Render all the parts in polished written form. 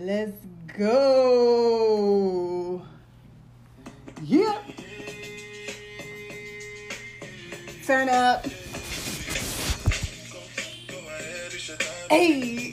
Let's go. Yeah. Turn up. Hey.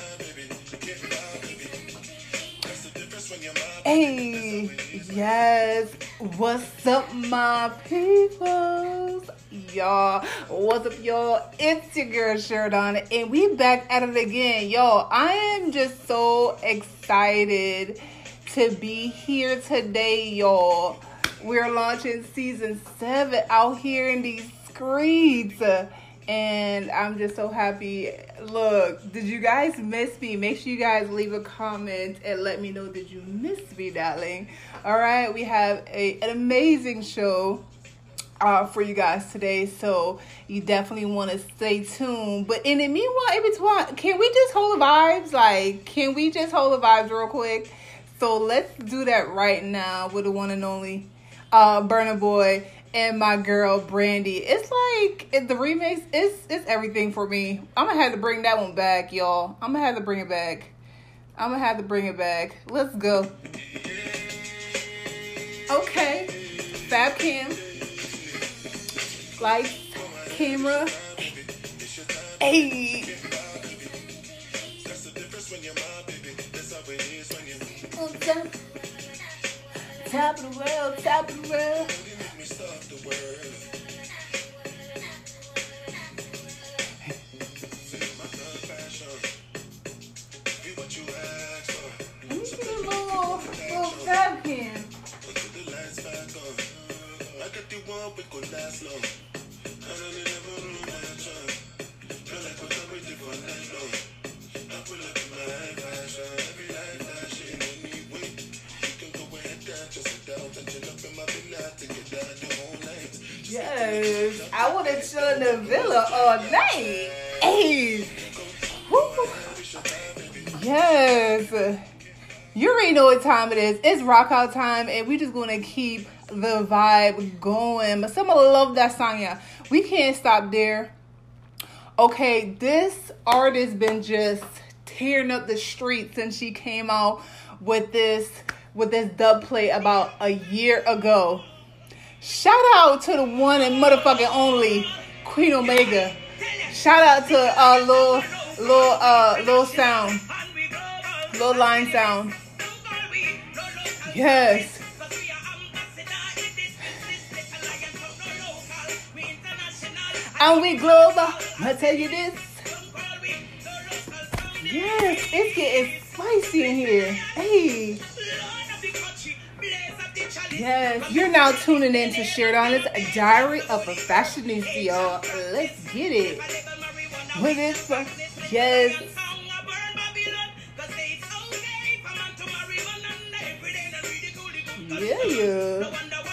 Hey. Yes. What's up, my peoples? Y'all, what's up, y'all? It's your girl Sheridan, and we back at it again. Y'all, I am just so excited to be here today, y'all. We're launching season 7 out here in these streets, and I'm just so happy. Look, did you guys miss me? Make sure you guys leave a comment and let me know that you missed me, darling. All right, we have an amazing show for you guys today, so you definitely want to stay tuned. But in the meanwhile, in between, can we just hold the vibes? Can we just hold the vibes real quick? So let's do that right now with the one and only Burna Boy and my girl Brandy. It's like the remix is everything for me. I'm gonna have to bring that one back, y'all. I'm gonna have to bring it back. Let's go. Okay, Fab Cam. Lights, camera, hey. Top of the world. Let me see the little Fab Cam. Yes, I want to chill in the villa all night. Hey, woo. Yes, you already know what time it is. It's rock out time, and we just gonna keep the vibe going. But someone love that song, yeah. We can't stop there. Okay, this artist been just tearing up the streets since she came out with this dub plate about a year ago. Shout out to the one and motherfucking only Queen Omega. Shout out to Lil Sound, Lil Line Sound. Yes. And we global. I'll tell you this. Yes, it's getting spicy in here. Hey. Yes, you're now tuning in to Sheridan's Diary of a Fashionista, y'all. Let's get it. With it, yes. Yeah.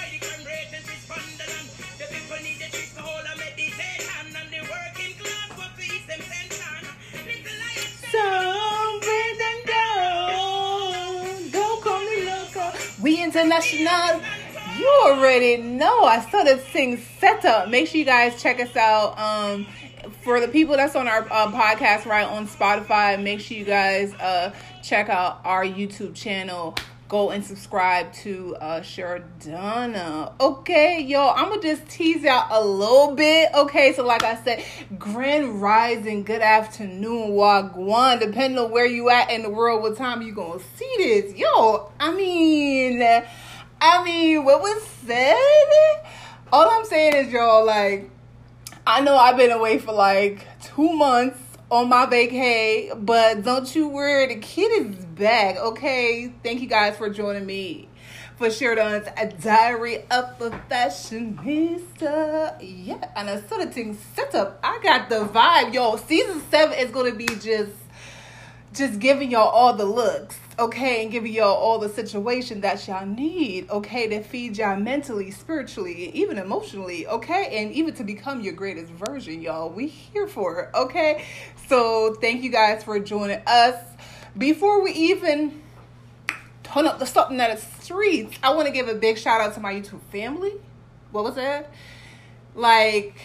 We international. You already know. I saw this thing set up. Make sure you guys check us out. For the people that's on our podcast right on Spotify, make sure you guys check out our YouTube channel. Go and subscribe to Sheridana. Okay, y'all, I'm going to just tease out a little bit. Okay, so like I said, grand rising, good afternoon, wagwan, depending on where you at in the world, what time you going to see this. Yo, I mean, what was said? All I'm saying is, y'all, I know I've been away for 2 months on my vacay, but don't you worry, the kid is back. Okay, thank you guys for joining me for Sheridan's Diary of a Fashionista. Yeah, and I saw the thing set up. I got the vibe, yo. Season 7 is gonna be just giving y'all all the looks, okay, and giving y'all all the situation that y'all need, okay, to feed y'all mentally, spiritually, and even emotionally, okay, and even to become your greatest version, y'all. We here for it, okay? So thank you guys for joining us. Before we even turn up the something at the streets, I want to give a big shout out to my YouTube family. What was that?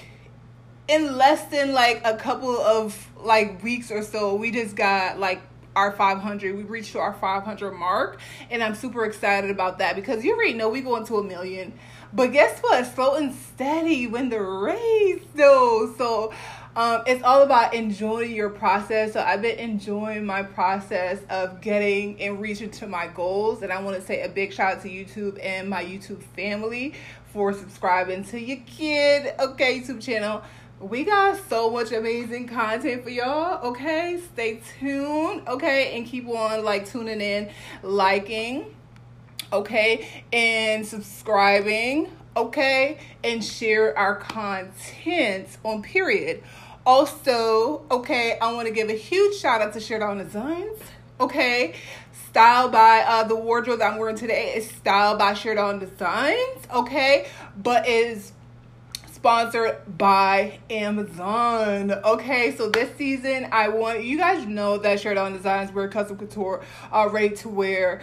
In less than a couple of weeks or so, we just got our 500. We reached to our 500 mark, and I'm super excited about that because you already know we going to 1 million. But guess what? Slow and steady win the race, though. So it's all about enjoying your process. So I've been enjoying my process of getting and reaching to my goals. And I want to say a big shout out to YouTube and my YouTube family for subscribing to your kid, okay, YouTube channel. We got so much amazing content for y'all, okay? Stay tuned, okay? And keep on, like, tuning in, liking, okay? And subscribing, okay? And share our content on Period. Also, okay, I want to give a huge shout out to Shared On Designs, okay? Styled by the wardrobe that I'm wearing today is styled by Shared On Designs, okay? But is sponsored by Amazon, okay? So this season, I want you guys to know that Shared On Designs, we're custom couture, ready to wear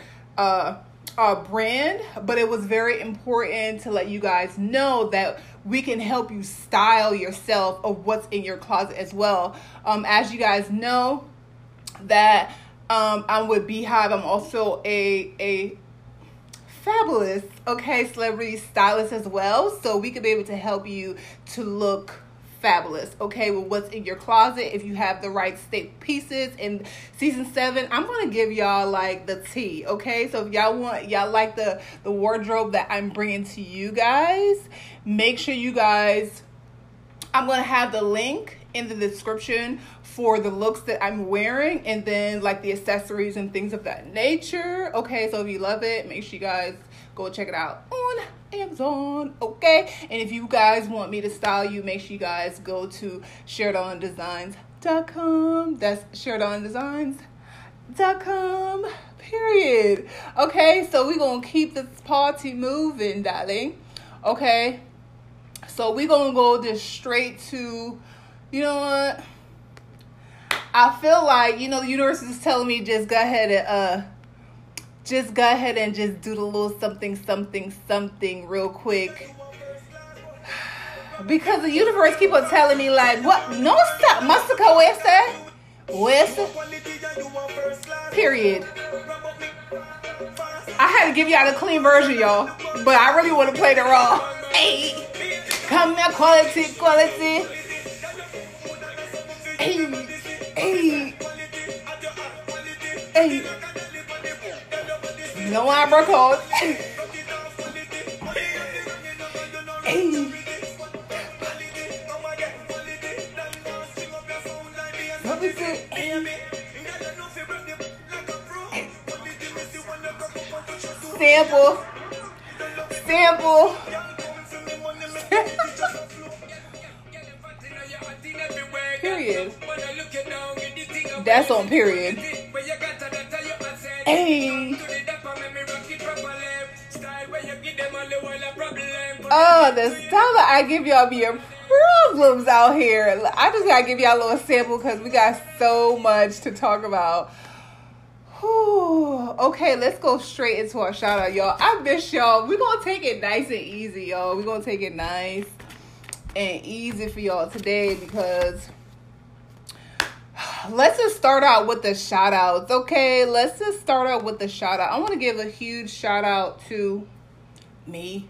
brand, but it was very important to let you guys know that we can help you style yourself of what's in your closet as well. As you guys know that I'm with Beehive. I'm also a fabulous, okay, celebrity stylist as well. So we could be able to help you to look fabulous, okay, with what's in your closet. If you have the right staple pieces in season 7, I'm gonna give y'all like the tea, okay? So if y'all like the wardrobe that I'm bringing to you guys, make sure you guys, I'm gonna have the link in the description for the looks that I'm wearing, and then like the accessories and things of that nature, okay? So if you love it, make sure you guys go check it out on Amazon, okay? And if you guys want me to style you, make sure you guys go to sharedondesigns.com. That's sharedondesigns.com, period. Okay, so we're gonna keep this party moving, darling. Okay, so we're gonna go just straight to, you know what, I feel like, you know, the universe is telling me just go ahead and just do the little something real quick. Because the universe keep on telling me like, what? No, stop. Masaka, where's that? Where's that? Period. I had to give y'all the clean version, y'all. But I really want to play the raw. Hey, come here, quality. Hey. No eyebrow code. Sample. Period. That's on period. Hey. Oh, the style that I give y'all be your problems out here. I just gotta give y'all a little sample because we got so much to talk about. Whew. Okay, let's go straight into our shout out, y'all. I miss y'all. We're gonna take it nice and easy, y'all. We're gonna take it nice and easy for y'all today because let's just start out with the shout outs, okay? Let's just start out with the shout out. I want to give a huge shout out to me.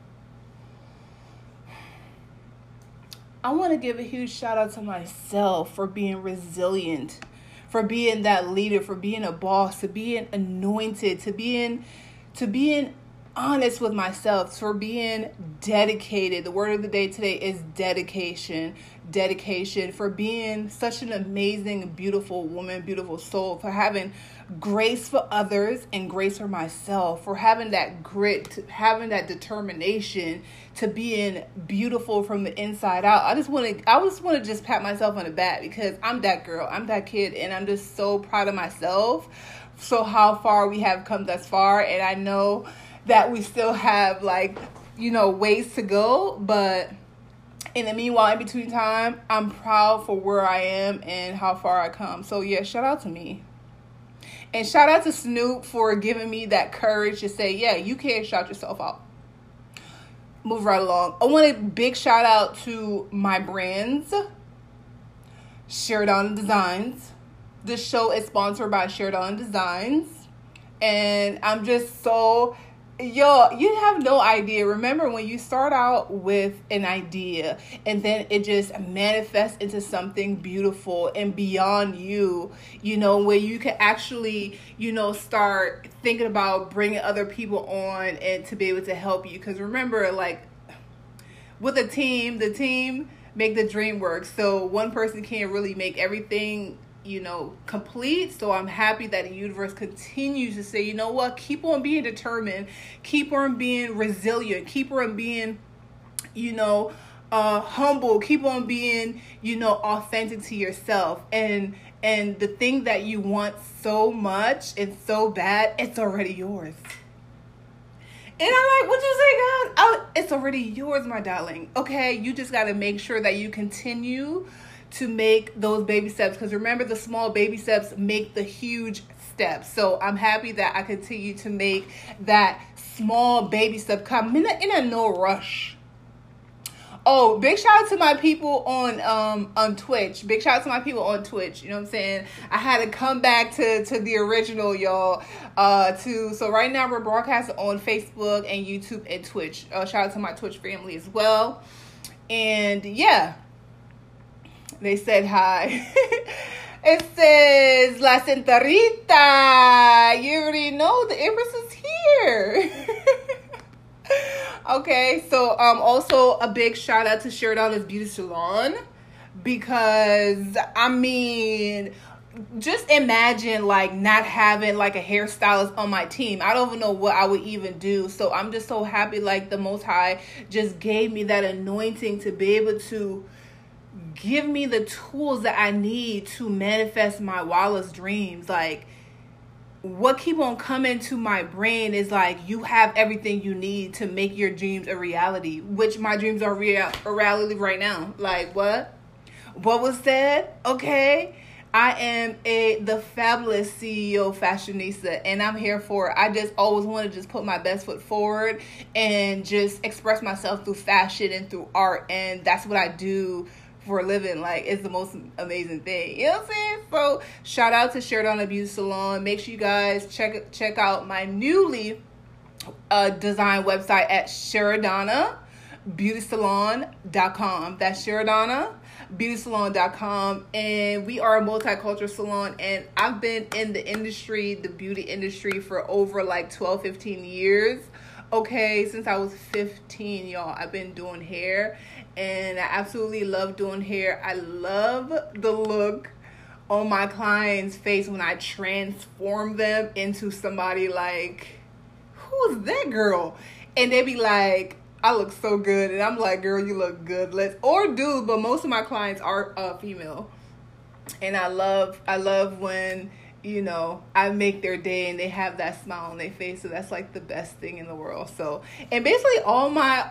I want to give a huge shout out to myself for being resilient, for being that leader, for being a boss, to being anointed, to being honest with myself, for being dedicated. The word of the day today is dedication. Dedication, for being such an amazing, beautiful woman, beautiful soul, for having grace for others and grace for myself, for having that grit, having that determination to being beautiful from the inside out. I just want to just pat myself on the back because I'm that girl, I'm that kid, and I'm just so proud of myself. So how far we have come thus far, and I know that we still have ways to go, but in the meanwhile, in between time, I'm proud for where I am and how far I come. So yeah, shout out to me. And shout out to Snoop for giving me that courage to say, yeah, you can shout yourself out. Move right along. I want a big shout out to my brands. Shared On Designs. The show is sponsored by Sheridan Designs. And I'm just so... Yo, you have no idea. Remember when you start out with an idea and then it just manifests into something beautiful and beyond you, where you can actually, start thinking about bringing other people on and to be able to help you. Because remember, like, with a team, the team make the dream work. So one person can't really make everything complete. So I'm happy that the universe continues to say, you know what, keep on being determined, keep on being resilient, keep on being, humble, keep on being, authentic to yourself. And the thing that you want so much and so bad, it's already yours. And I'm like, what you say, God? It's already yours, my darling. Okay, you just got to make sure that you continue to make those baby steps, because remember, the small baby steps make the huge steps. So I'm happy that I continue to make that small baby step come in a no rush. Oh, big shout out to my people on Twitch. Big shout out to my people on Twitch. You know what I'm saying? I had to come back to the original, y'all. So right now we're broadcasting on Facebook and YouTube and Twitch. Shout out to my Twitch family as well. And yeah. They said hi. It says, La Centerita. You already know the Empress is here. Okay, so also a big shout out to Sheridan's Beauty Salon. Because, I mean, just imagine like not having like a hairstylist on my team. I don't even know what I would even do. So I'm just so happy like the Most High just gave me that anointing to be able to give me the tools that I need to manifest my wildest dreams. Like, what keep on coming to my brain is like, you have everything you need to make your dreams a reality, which my dreams are a reality right now. Like, what was said? Okay, I am the fabulous CEO fashionista, and I'm here for it. I just always want to just put my best foot forward and just express myself through fashion and through art, and that's what I do for a living. Like, it's the most amazing thing. You know what I'm saying? So shout out to Sheridan Beauty Salon. Make sure you guys check out my newly designed website at SheridanaBeautySalon.com. That's SheridanaBeautySalon.com. And we are a multicultural salon, and I've been in the industry, the beauty industry, for over like 12-15 years. Okay, since I was 15, y'all, I've been doing hair, and I absolutely love doing hair. I love the look on my client's face when I transform them into somebody like, who's that girl? And they be like, I look so good. And I'm like, girl, you look good. Or dude, but most of my clients are female. And I love when, I make their day and they have that smile on their face. So that's like the best thing in the world. So, and basically all my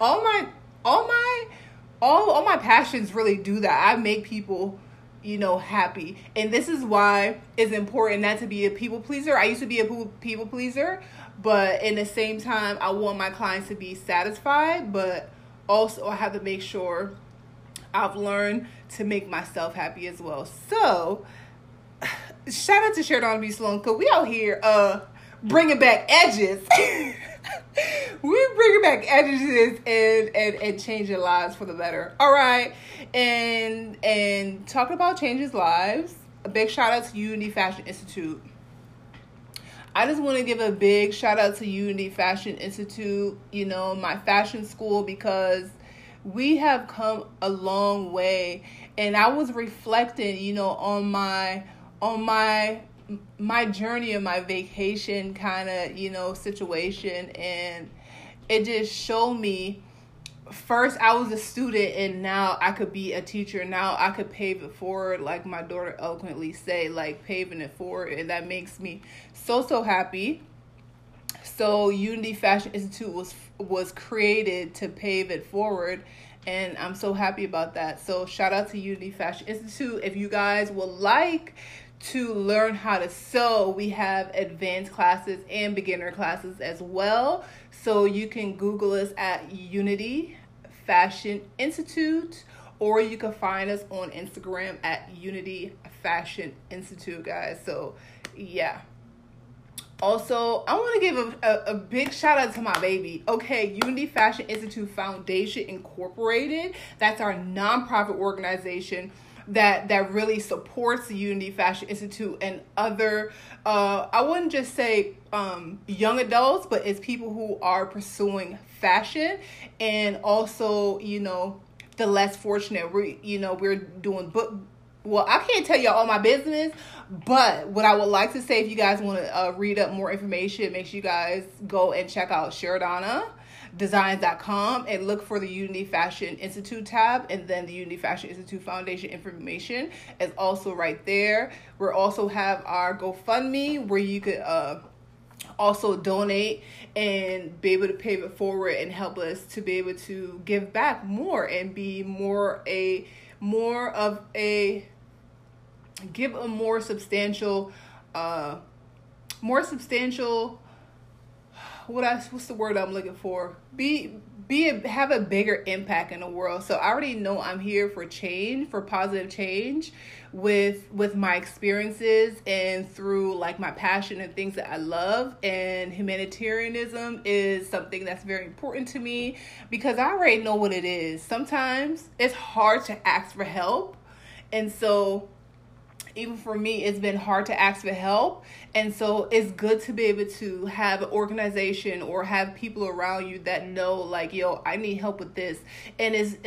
passions really do that. I make people, happy. And this is why it's important not to be a people pleaser. I used to be a people pleaser, but in the same time, I want my clients to be satisfied, but also I have to make sure I've learned to make myself happy as well. So shout out to Sheridan Beauty Salon, because we out here bringing back edges. We're bringing back edges and changing lives for the better. All right. And talking about changing lives, a big shout out to Unity Fashion Institute. I just want to give a big shout out to Unity Fashion Institute, my fashion school, because we have come a long way. And I was reflecting, on my journey and my vacation kind of, situation. And it just showed me, first I was a student and now I could be a teacher. Now I could pave it forward, like my daughter eloquently say, like paving it forward. And that makes me so happy. So Unity Fashion Institute was created to pave it forward. And I'm so happy about that. So shout out to Unity Fashion Institute. If you guys would like to learn how to sew, we have advanced classes and beginner classes as well. So you can Google us at Unity Fashion Institute, or you can find us on Instagram at Unity Fashion Institute, guys. So yeah. Also, I want to give a big shout out to my baby. Okay, Unity Fashion Institute Foundation Incorporated. That's our nonprofit organization that really supports the Unity Fashion Institute and other, I wouldn't just say young adults, but it's people who are pursuing fashion, and also, you know, the less fortunate. We're doing book. Well, I can't tell y'all all my business, but what I would like to say, if you guys want to read up more information, make sure you guys go and check out SheriDonnaDesigns.com and look for the Unity Fashion Institute tab, and then the Unity Fashion Institute Foundation information is also right there. We also have our GoFundMe where you could also donate and be able to pay it forward and help us to be able to give back more and be give a more substantial what's the word I'm looking for? Have a bigger impact in the world. So I already know I'm here for change, for positive change with my experiences and through like my passion and things that I love. And humanitarianism is something that's very important to me because I already know what it is. Sometimes it's hard to ask for help. And so even for me, it's been hard to ask for help. And so it's good to be able to have an organization or have people around you that know, like, yo, I need help with this. And it's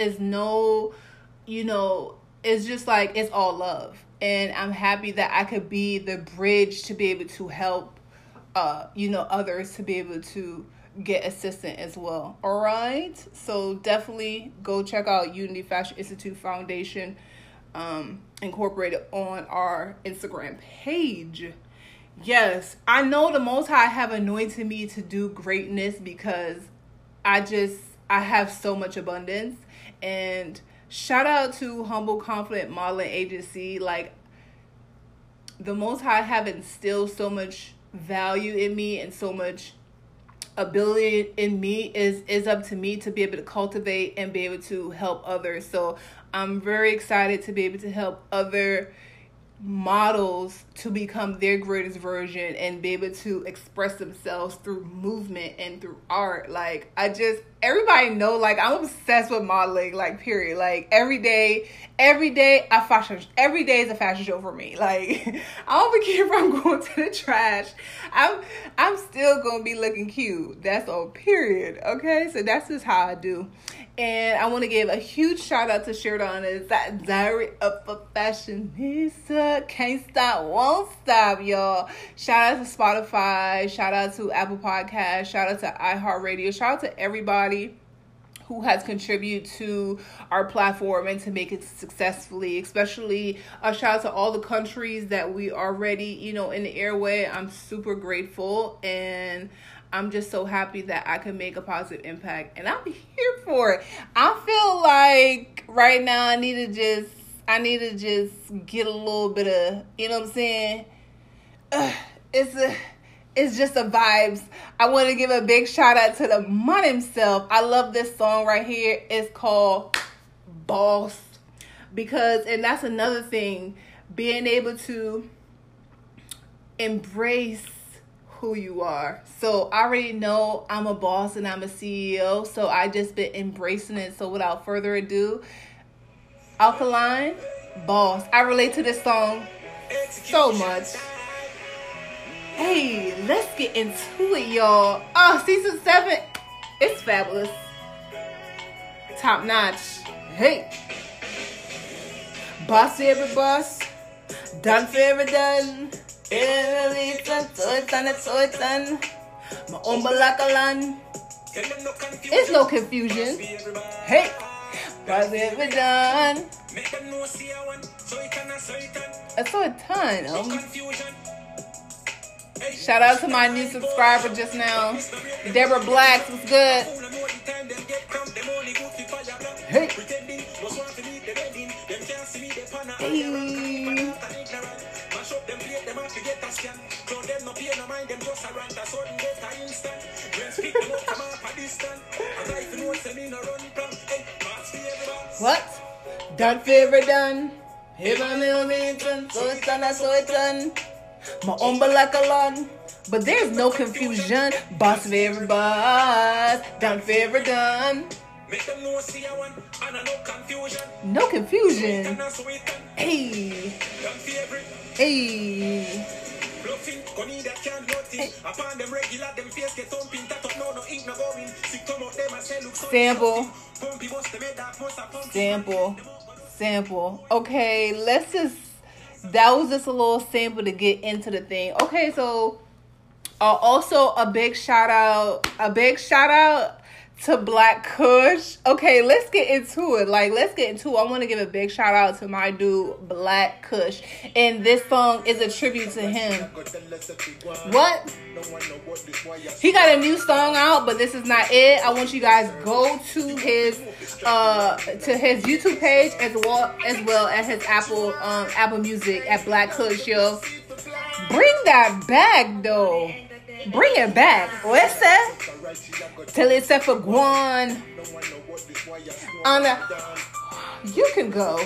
just like, it's all love. And I'm happy that I could be the bridge to be able to help, others to be able to get assistance as well. All right. So definitely go check out Unity Fashion Institute Foundation Incorporated on our Instagram page. Yes, I know the Most High have anointed me to do greatness because I have so much abundance. And shout out to Humble Confident Modeling Agency. Like, the Most High have instilled so much value in me and so much ability in me. Is up to me to be able to cultivate and be able to help others. So I'm very excited to be able to help other models to become their greatest version and be able to express themselves through movement and through art. Like, everybody know, like, I'm obsessed with modeling, like, period. Like, every day every day is a fashion show for me. Like, I don't care if I'm going to the trash. I'm still gonna be looking cute. That's all, period. Okay, so that's just how I do. And I want to give a huge shout out to SheriDonna's Diary of a Fashionista. Can't stop, won't stop, y'all. Shout out to Spotify. Shout out to Apple Podcasts. Shout out to iHeartRadio. Shout out to everybody who has contributed to our platform and to make it successfully. Especially a shout out to all the countries that we already, in the airway. I'm super grateful, and I'm just so happy that I can make a positive impact, and I'm here for it. I feel like right now I need to just get a little bit of, you know what I'm saying? It's just the vibes. I want to give a big shout out to the man himself. I love this song right here. It's called Boss, and that's another thing, being able to embrace who you are. So I already know I'm a boss and I'm a CEO, so I just been embracing it. So without further ado, Alkaline, Boss. I relate to this song so much. Hey, let's get into it, y'all. Oh, season 7, it's fabulous, top notch. Hey, boss for every boss, done for every done. It's done. My own Balakalan. It's no confusion. Hey, boss every done. I saw a ton. Shout out to my new subscriber just now, Deborah Blacks. What's good? Hey. Hey. What? That favorite done. Here I'm in so it's done. My umber like a lawn. But there's no confusion. Boss favorite boss. Done favorite done. Make them know see I want and no confusion. No confusion. Hey. Hey. Bluffing, money that can't notice. Upon them regular, them face get thumping. That up no ink no going. See come out them and say look so. Sample. Okay, that was just a little sample to get into the thing. Okay, so also a big shout out to Black Kush. Okay, let's get into it. I want to give a big shout out to my dude Black Kush, and this song is a tribute to him. What? He got a new song out, but this is not it. I want you guys go to his YouTube page as well as his Apple Music at Black Kush. Yo, bring that back though. Bring it back. What's that? Till it's set for Guan. You can go.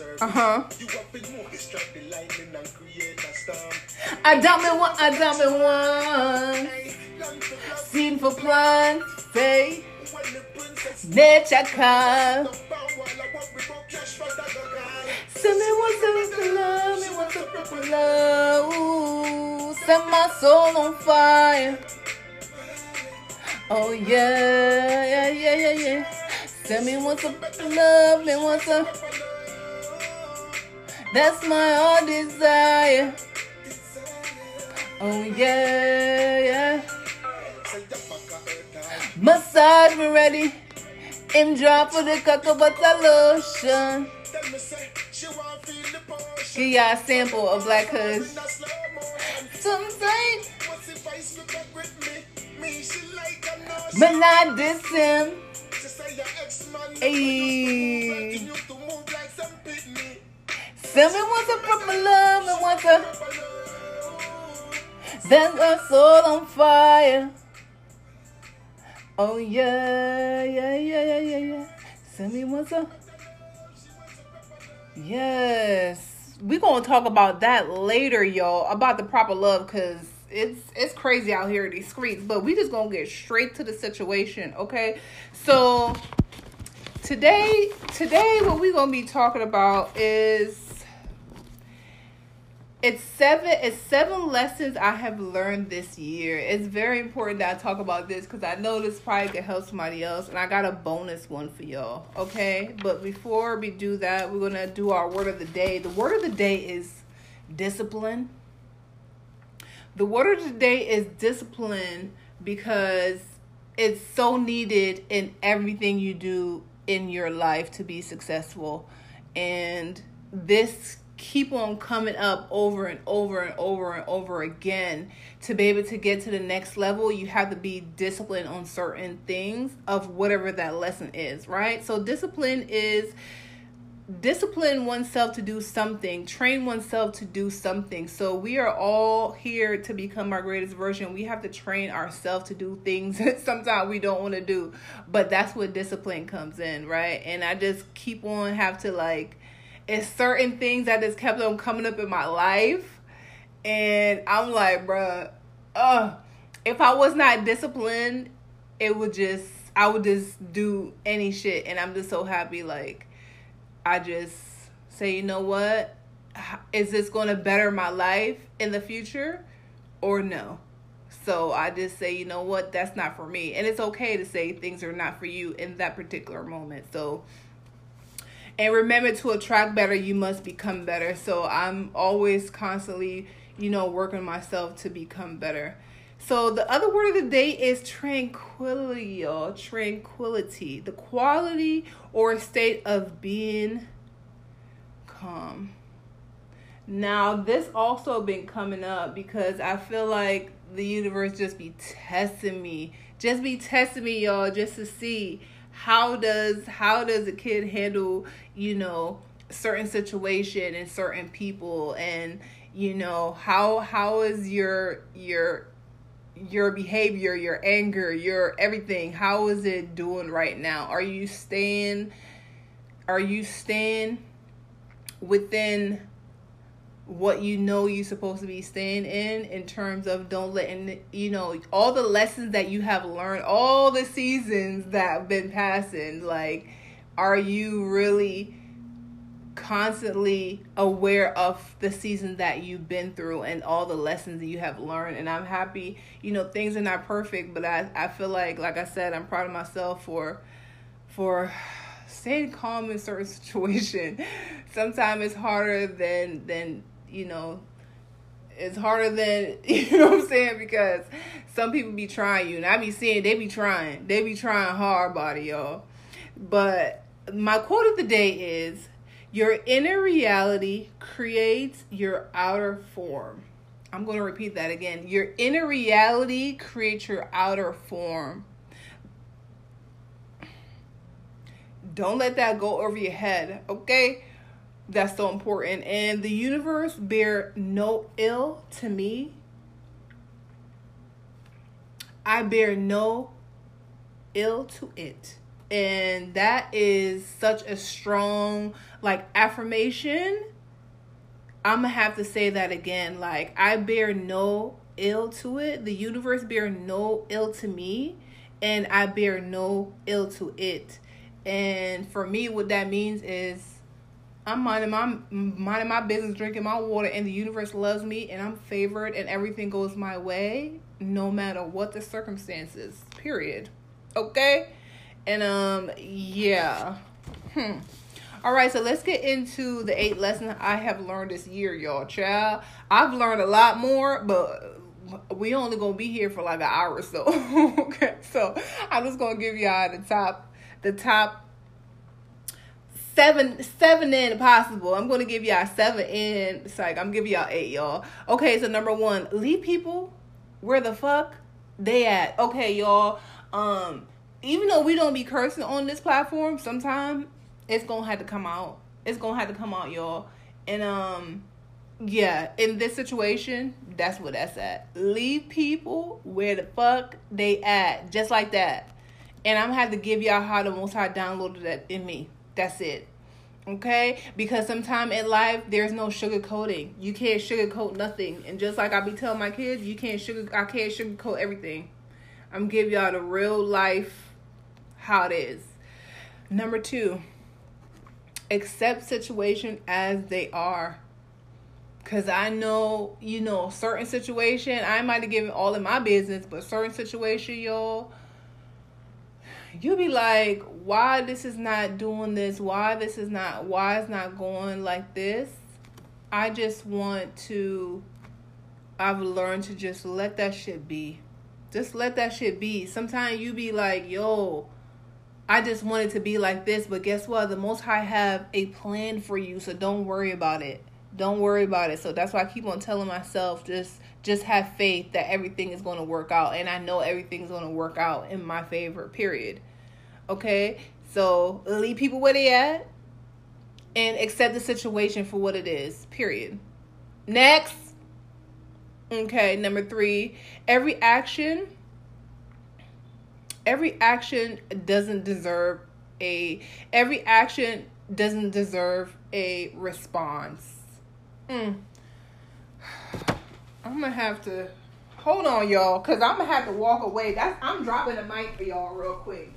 I dump it one. Scene for plan. Say. Nature car. Send me what's up for love. Ooh, set my soul on fire. Oh yeah. Send me what's up for love, me what's up. That's my heart desire. Oh yeah. Massage me ready. And drop for the cocoa lotion. Give y'all a sample of Black Kush. Something. But not this him. Hey. Send me what's up from my love and what's up. That's my soul on fire. Oh yeah. Send me what's up. Yes. We're going to talk about that later, y'all, about the proper love, because it's crazy out here in these streets, but we just going to get straight to the situation, okay? So today what we're going to be talking about is it's seven lessons I have learned this year. It's very important that I talk about this because I know this probably could help somebody else, and I got a bonus one for y'all, okay? But before we do that, we're going to do our word of the day. The word of the day is discipline. The word of the day is discipline because it's so needed in everything you do in your life to be successful. And this keep on coming up over and over again. To be able to get to the next level, you have to be disciplined on certain things of whatever that lesson is, right? So discipline oneself to do something, train oneself to do something. So we are all here to become our greatest version. We have to train ourselves to do things that sometimes we don't want to do, but that's where discipline comes in, right? And I just keep on have to it's certain things that just kept on coming up in my life. And I'm like, bruh, if I was not disciplined, I would just do any shit. And I'm just so happy, I just say, you know what? Is this going to better my life in the future or no? So I just say, you know what? That's not for me. And it's okay to say things are not for you in that particular moment. So, and remember, to attract better, you must become better. So I'm always constantly, working myself to become better. So the other word of the day is tranquility, y'all. Tranquility. The quality or state of being calm. Now, this also been coming up because I feel like the universe just be testing me. Just be testing me, y'all, just to see how does a kid handle, certain situation and certain people, and how is your behavior, your anger, your everything, how is it doing right now? Are you staying Are you staying within what you know you're supposed to be staying in terms of don't letting, all the lessons that you have learned, all the seasons that have been passing, like, are you really constantly aware of the season that you've been through and all the lessons that you have learned? And I'm happy, things are not perfect, but I feel like I said, I'm proud of myself for staying calm in certain situations. Sometimes it's harder than it's harder than, what I'm saying, because some people be trying you, and I be seeing they be trying hard body, y'all. But my quote of the day is, your inner reality creates your outer form. I'm going to repeat that again. Your inner reality creates your outer form. Don't let that go over your head, okay? That's so important. And the universe bear no ill to me. I bear no ill to it. And that is such a strong, affirmation. I'm going to have to say that again. I bear no ill to it. The universe bear no ill to me. And I bear no ill to it. And for me, what that means is I'm minding my business, drinking my water, and the universe loves me, and I'm favored, and everything goes my way, no matter what the circumstances, period. Okay? And, yeah. All right, so let's get into the 8 lessons I have learned this year, y'all. Child, I've learned a lot more, but we only going to be here for an hour or so. Okay, so I'm just going to give y'all the top 7 in possible. I'm going to give y'all 7 in. I'm giving y'all 8, y'all. Okay, so number 1, leave people where the fuck they at. Okay, y'all. Even though we don't be cursing on this platform, sometimes it's going to have to come out. It's going to have to come out, y'all. And, yeah, in this situation, that's where that's at. Leave people where the fuck they at. Just like that. And I'm going to have to give y'all how the Most High downloaded that in me. That's it. Okay? Because sometime in life, there's no sugarcoating. You can't sugarcoat nothing. And just like I be telling my kids, I can't sugarcoat everything. I'm giving y'all the real life how it is. Number 2, accept situation as they are. Because I know, certain situation, I might have given all of my business, but certain situation, y'all, you'll be like, why this is not doing this? Why it's not going like this? I've learned to just let that shit be. Just let that shit be. Sometimes you be like, yo, I just want it to be like this, but guess what? The Most High have a plan for you, so don't worry about it. Don't worry about it. So that's why I keep on telling myself, just have faith that everything is going to work out. And I know everything's going to work out in my favor, period. Okay? So leave people where they at and accept the situation for what it is, period. Next. Okay, number 3, every action doesn't deserve a response. I'm gonna have to hold on, y'all, because I'm gonna have to walk away. I'm dropping the mic for y'all real quick.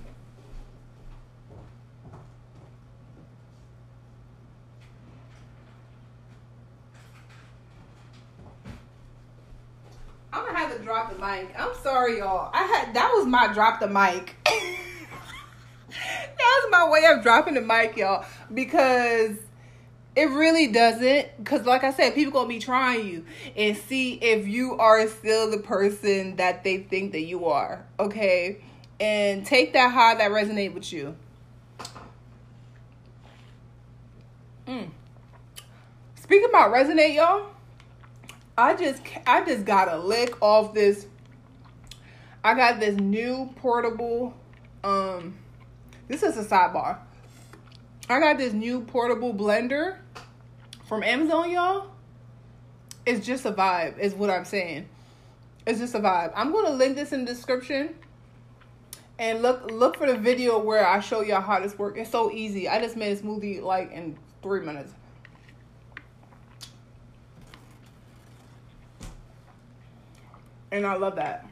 I'm gonna have to drop the mic. I'm sorry, y'all. That was my drop the mic. That was my way of dropping the mic, y'all, because it really doesn't. Because like I said, people gonna be trying you and see if you are still the person that they think that you are. Okay, and take that how that resonate with you. Speaking about resonate, y'all, I just got a lick off this. I got this new portable. This is a sidebar. I got this new portable blender from Amazon, y'all. It's just a vibe, is what I'm saying. It's just a vibe. I'm going to link this in the description. And look for the video where I show y'all how this works. It's so easy. I just made a smoothie like in 3 minutes. And I love that.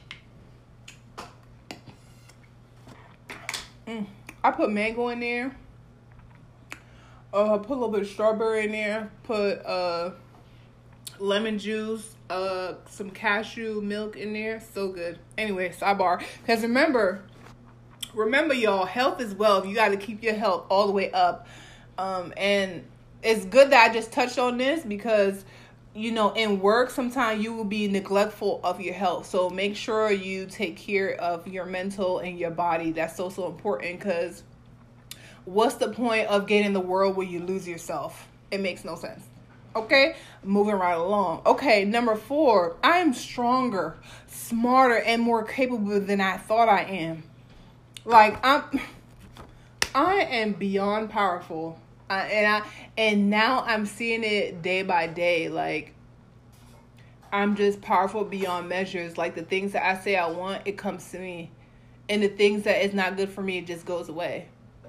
I put mango in there. Put a little bit of strawberry in there. Put lemon juice, some cashew milk in there. So good. Anyway, sidebar. Because remember y'all, health is wealth. You got to keep your health all the way up. And it's good that I just touched on this because, you know, in work, sometimes you will be neglectful of your health. So make sure you take care of your mental and your body. That's so important, because what's the point of getting in the world where you lose yourself? It makes no sense. Okay, moving right along. Okay, number 4, I am stronger, smarter, and more capable than I thought I am. Like, I am beyond powerful. And now I'm seeing it day by day. Like, I'm just powerful beyond measures. Like, the things that I say I want, it comes to me. And the things that is not good for me, it just goes away.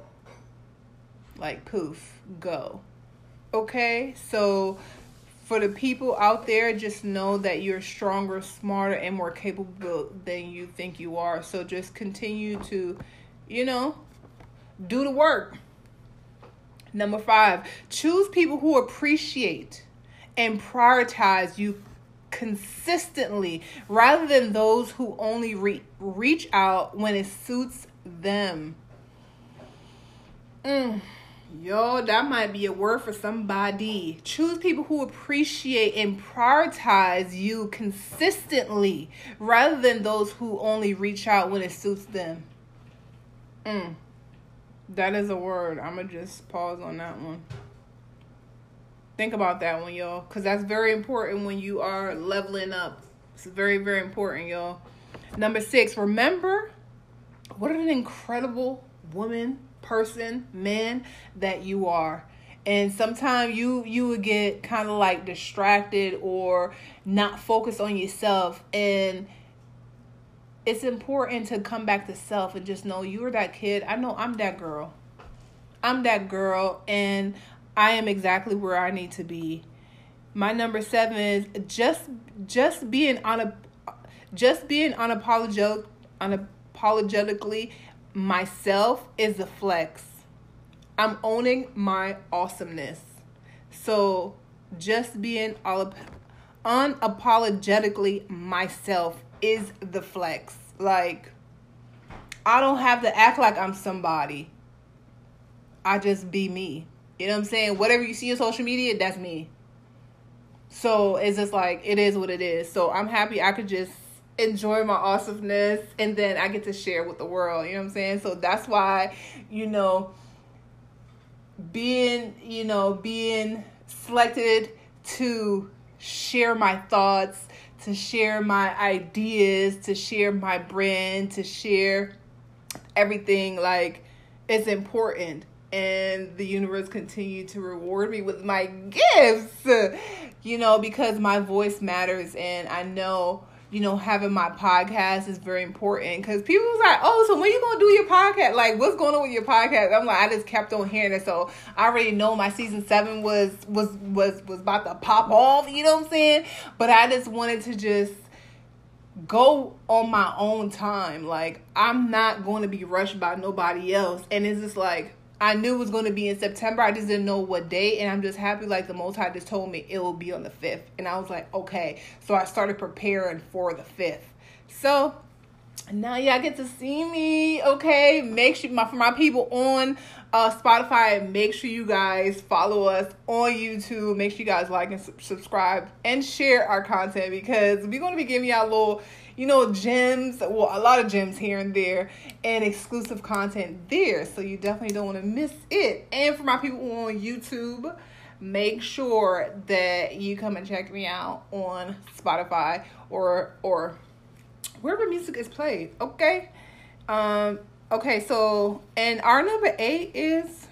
Like, poof, go. Okay, so for the people out there, just know that you're stronger, smarter, and more capable than you think you are. So just continue to, you know, do the work. Number 5, choose people who appreciate and prioritize you consistently rather than those who only reach out when it suits them. Yo, that might be a word for somebody. Choose people who appreciate and prioritize you consistently rather than those who only reach out when it suits them. That is a word. I'm going to just pause on that one. Think about that one, y'all, because that's very important when you are leveling up. It's very, very important, y'all. Number 6, remember what an incredible woman, person, man that you are. And sometimes you would get kind of like distracted or not focused on yourself. And it's important to come back to self and just know you're that kid. I know I'm that girl. I'm that girl, and I am exactly where I need to be. My number 7 is just being unapologetically myself is a flex. I'm owning my awesomeness. So just being unapologetically myself is the flex. Like, I don't have to act like I'm somebody. I just be me. You know what I'm saying? Whatever you see on social media, that's me. So it's just like, it is what it is. So I'm happy I could just enjoy my awesomeness, and then I get to share with the world. You know what I'm saying? So that's why, you know, being selected to share my thoughts, to share my ideas, to share my brand, to share everything, like, it's important. And the universe continued to reward me with my gifts, you know, because my voice matters. And I know, you know, having my podcast is very important, because people was like, oh, so when you going to do your podcast? Like, what's going on with your podcast? I'm like, I just kept on hearing it. So I already know my season 7 was about to pop off, you know what I'm saying? But I just wanted to just go on my own time. Like, I'm not going to be rushed by nobody else. And it's just like, I knew it was going to be in September. I just didn't know what day. And I'm just happy, like, the Most High just told me it will be on the 5th. And I was like, okay. So I started preparing for the 5th. So now y'all get to see me. Okay. Make sure, for my people on Spotify, make sure you guys follow us on YouTube. Make sure you guys like and subscribe and share our content, because we're going to be giving y'all little, you know, gems, well, a lot of gems here and there, and exclusive content there. So you definitely don't want to miss it. And for my people on YouTube, make sure that you come and check me out on Spotify or wherever music is played. Okay. Okay. So, and our number 8 is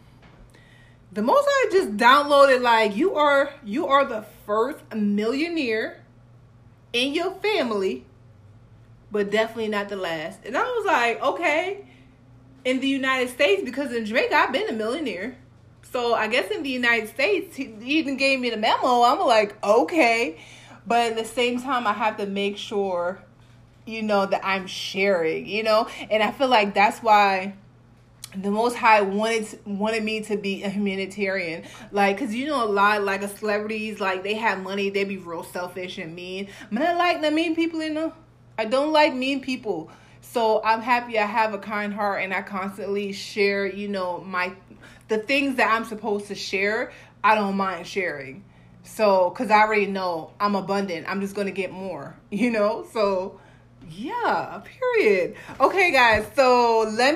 the Most High just downloaded, like, you are the first millionaire in your family but definitely not the last. And I was like, okay, in the United States, because in Jamaica, I've been a millionaire. So I guess in the United States, he even gave me the memo. I'm like, okay. But at the same time, I have to make sure, that I'm sharing, And I feel like that's why the Most High wanted me to be a humanitarian. Like, because, a lot, like, of celebrities, like, they have money. They be real selfish and mean. I don't like the mean people, I don't like mean people. So I'm happy I have a kind heart, and I constantly share, the things that I'm supposed to share, I don't mind sharing. So, because I already know I'm abundant. I'm just going to get more, So, yeah, period. Okay, guys. So, that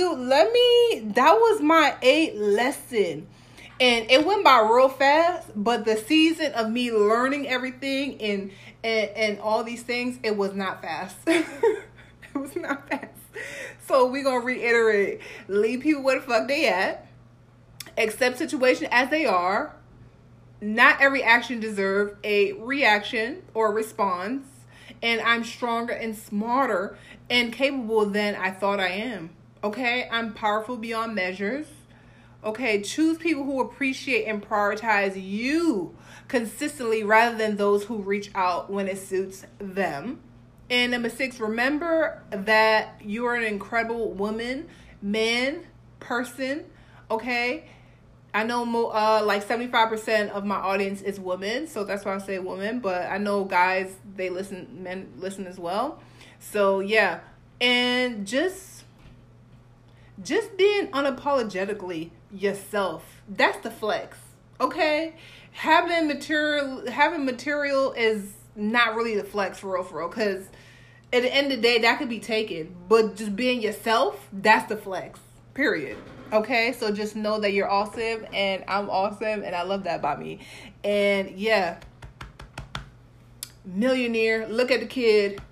was my 8th lesson. And it went by real fast, but the season of me learning everything and all these things, it was not fast. It was not fast. So, we're going to reiterate. Leave people where the fuck they at. Accept situation as they are. Not every action deserves a reaction or response. And I'm stronger and smarter and capable than I thought I am. Okay? I'm powerful beyond measures. Okay? Choose people who appreciate and prioritize you consistently rather than those who reach out when it suits them. And number 6, remember that you are an incredible woman, man, person. Okay? I know like 75% of my audience is women, so that's why I say women. But I know guys, men listen as well. So yeah, and just being unapologetically yourself. That's the flex, okay? Having material is not really the flex for real. Because at the end of the day, that could be taken. But just being yourself, that's the flex. Period. Okay, so just know that you're awesome and I'm awesome and I love that about me. And yeah, millionaire, look at the kid.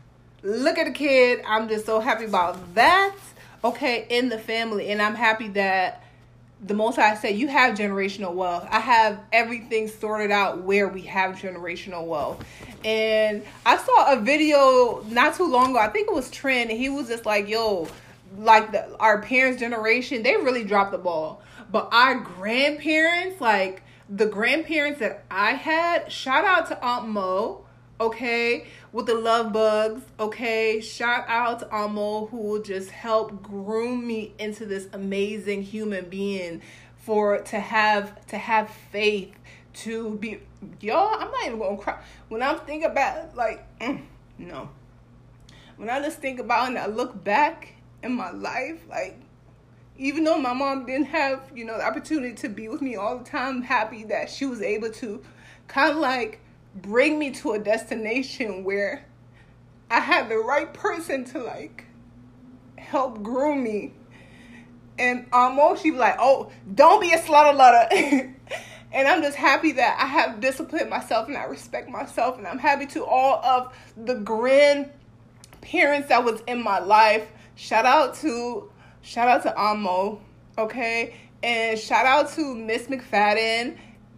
I'm just so happy about that. Okay, in the family. And I'm happy that the Most High said you have generational wealth. I have everything sorted out where we have generational wealth. And I saw a video not too long ago. I think it was Trend. And he was just like, yo, like our parents' generation, they really dropped the ball. But our grandparents, like the grandparents that I had, shout out to Aunt Mo, okay, with the love bugs, okay. Shout out to Aunt Mo, who will just help groom me into this amazing human being to have faith, to be, y'all, I'm not even gonna cry. When I'm thinking about no. When I just think about it and I look back in my life, like, even though my mom didn't have, the opportunity to be with me all the time, I'm happy that she was able to kind of like bring me to a destination where I had the right person to like help groom me. And almost she was like, oh, don't be a slutter. And I'm just happy that I have disciplined myself and I respect myself. And I'm happy to all of the grandparents that was in my life. Shout out to Amo, okay? And shout out to Miss McFadden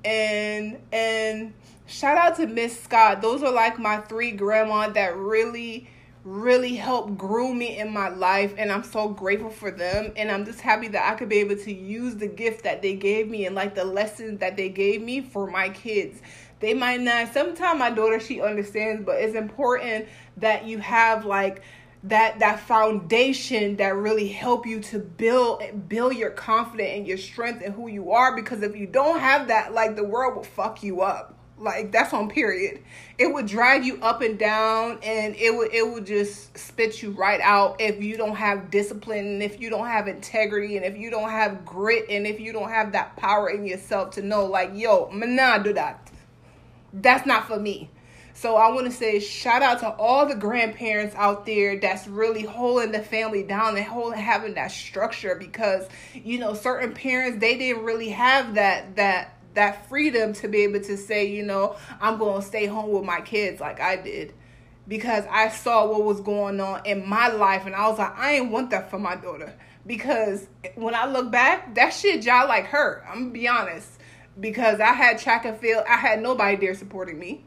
and shout out to Miss Scott. Those are like my 3 grandmas that really, really helped groom me in my life, and I'm so grateful for them. And I'm just happy that I could be able to use the gift that they gave me and like the lessons that they gave me for my kids. They might not, sometimes my daughter, she understands, but it's important that you have like that foundation that really help you to build your confidence and your strength and who you are. Because if you don't have that, like, the world will fuck you up. Like, that's on period. It would drag you up and down, and it would just spit you right out if you don't have discipline, and if you don't have integrity, and if you don't have grit, and if you don't have that power in yourself to know, like, yo, I'm not do that. That's not for me. So I want to say shout out to all the grandparents out there that's really holding the family down and having that structure, because, certain parents, they didn't really have that freedom to be able to say, I'm going to stay home with my kids like I did, because I saw what was going on in my life, and I was like, I ain't want that for my daughter. Because when I look back, that shit y'all like her. I'm going to be honest. Because I had track and field. I had nobody there supporting me.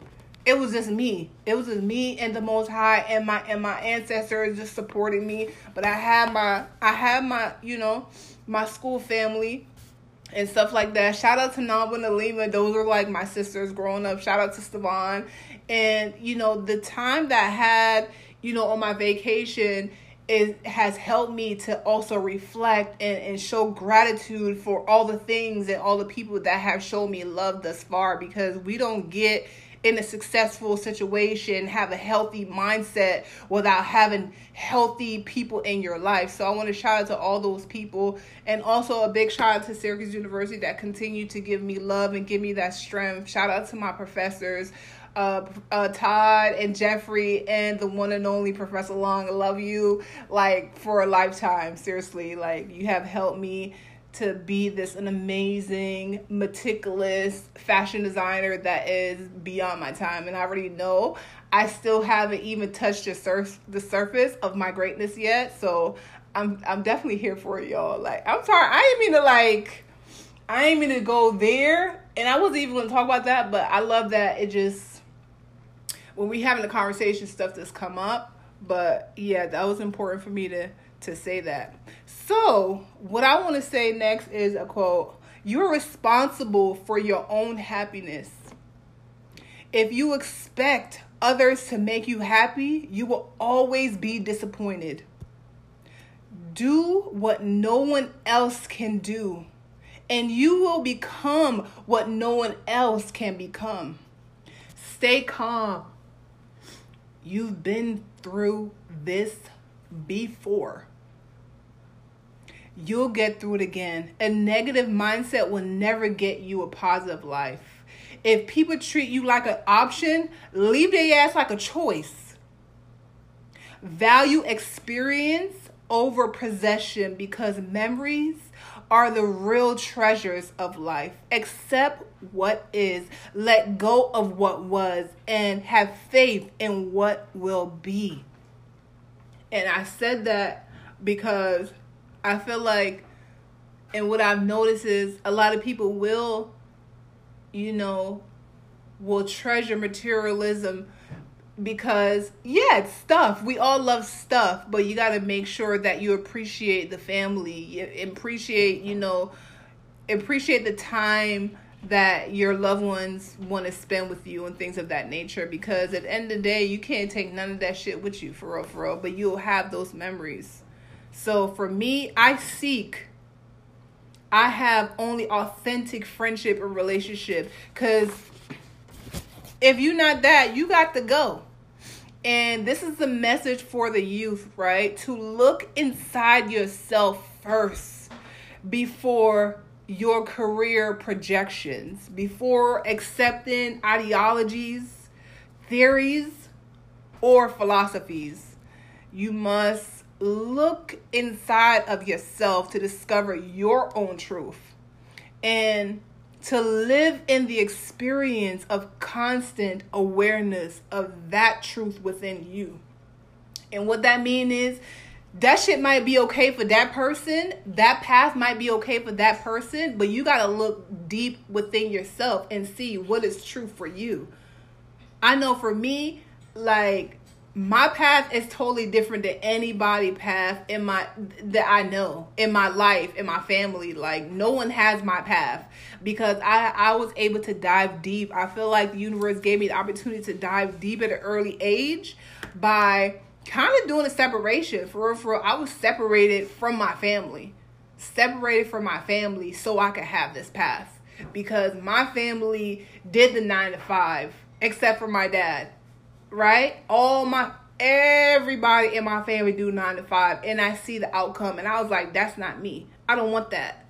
it was just me. It was just me and the Most High and my ancestors just supporting me. But I had my my school family and stuff like that. Shout out to Namba and Alima. Those were like my sisters growing up. Shout out to Stevan. And the time that I had on my vacation has helped me to also reflect and show gratitude for all the things and all the people that have shown me love thus far, because we don't get in a successful situation, have a healthy mindset without having healthy people in your life. So I want to shout out to all those people, and also a big shout out to Syracuse University that continue to give me love and give me that strength. Shout out to my professors, Todd and Jeffrey and the one and only Professor Long. I love you like for a lifetime. Seriously, like you have helped me to be an amazing, meticulous fashion designer that is beyond my time. And I already know I still haven't even touched the surface of my greatness yet. So I'm definitely here for it, y'all. Like, I'm sorry, I ain't mean to go there. And I wasn't even going to talk about that, but I love that it just, when we having a conversation, stuff that's come up. But yeah, that was important for me to say that. So what I want to say next is a quote. You're responsible for your own happiness. If you expect others to make you happy, you will always be disappointed. Do what no one else can do, and you will become what no one else can become. Stay calm. You've been through this before. You'll get through it again. A negative mindset will never get you a positive life. If people treat you like an option, leave their ass like a choice. Value experience over possession, because memories are the real treasures of life. Accept what is, let go of what was, and have faith in what will be. And I said that because I feel like, and what I've noticed is a lot of people will treasure materialism because, yeah, it's stuff. We all love stuff, but you got to make sure that you appreciate the family. You appreciate the time that your loved ones want to spend with you and things of that nature, because at the end of the day, you can't take none of that shit with you for real, but you'll have those memories. So for me, I have only authentic friendship or relationship, because if you're not that, you got to go. And this is the message for the youth, right? To look inside yourself first before your career projections, before accepting ideologies, theories, or philosophies. You must look inside of yourself to discover your own truth and to live in the experience of constant awareness of that truth within you. And what that means is that shit might be okay for that person. That path might be okay for that person, but you got to look deep within yourself and see what is true for you. I know for me, like, my path is totally different than anybody's path that I know in my life, in my family. Like, no one has my path, because I was able to dive deep. I feel like the universe gave me the opportunity to dive deep at an early age by kind of doing a separation. For real, I was separated from my family so I could have this path, because my family did the 9 to 5, except for my dad. Right? Everybody in my family do 9 to 5, and I see the outcome, and I was like, that's not me. I don't want that.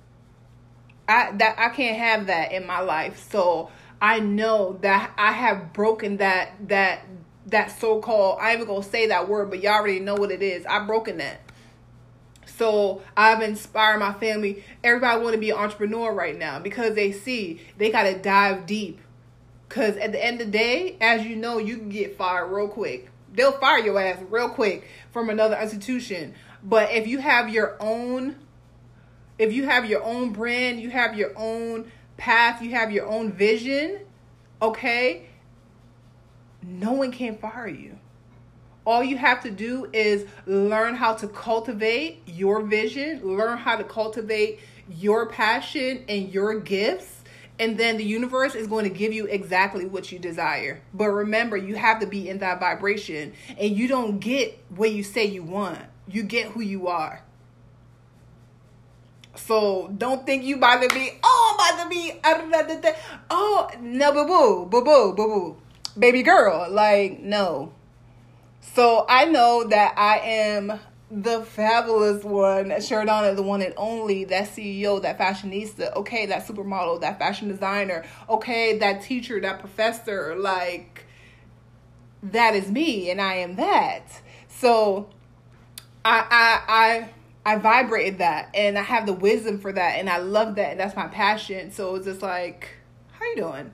I can't have that in my life. So I know that I have broken that so-called, I ain't even gonna say that word, but y'all already know what it is. I've broken that. So I've inspired my family. Everybody want to be an entrepreneur right now, because they see they got to dive deep. Because at the end of the day, as you know, you can get fired real quick. They'll fire your ass real quick from another institution. But if you have your own brand, you have your own path, you have your own vision, okay, no one can fire you. All you have to do is learn how to cultivate your vision, learn how to cultivate your passion and your gifts, and then the universe is going to give you exactly what you desire. But remember, you have to be in that vibration, and you don't get what you say you want. You get who you are. So don't think you about to be, oh, no, boo-boo, baby girl. Like, no. So I know that I am the fabulous one, Shardonna, the one and only, that CEO, that fashionista, okay, that supermodel, that fashion designer, okay, that teacher, that professor, like, that is me, and I am that. So I vibrated that, and I have the wisdom for that, and I love that, and that's my passion. So it's just like, how you doing?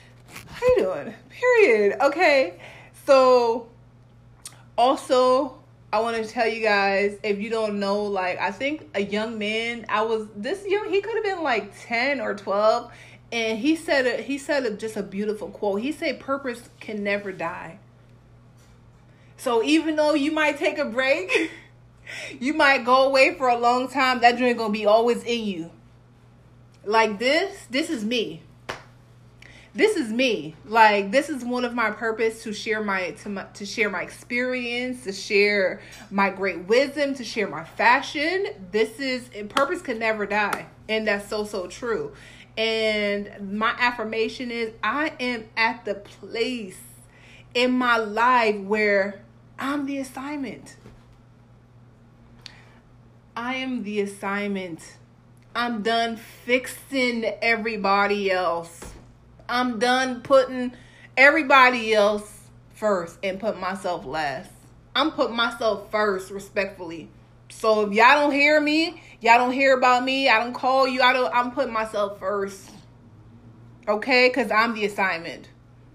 Period. Okay. So also, I want to tell you guys, if you don't know, like, I think a young man, he could have been like 10 or 12, and he said just a beautiful quote. He said, purpose can never die. So even though you might take a break, you might go away for a long time, that dream gonna be always in you. Like this is me. This is me. Like, this is one of my purpose, to share my experience, to share my great wisdom, to share my fashion. Purpose can never die. And that's so true. And my affirmation is, I am at the place in my life where I'm the assignment. I am the assignment. I'm done fixing everybody else. I'm done putting everybody else first and put myself last. I'm putting myself first, respectfully. So if y'all don't hear me, y'all don't hear about me, I don't call you, I'm putting myself first. Okay? Because I'm the assignment.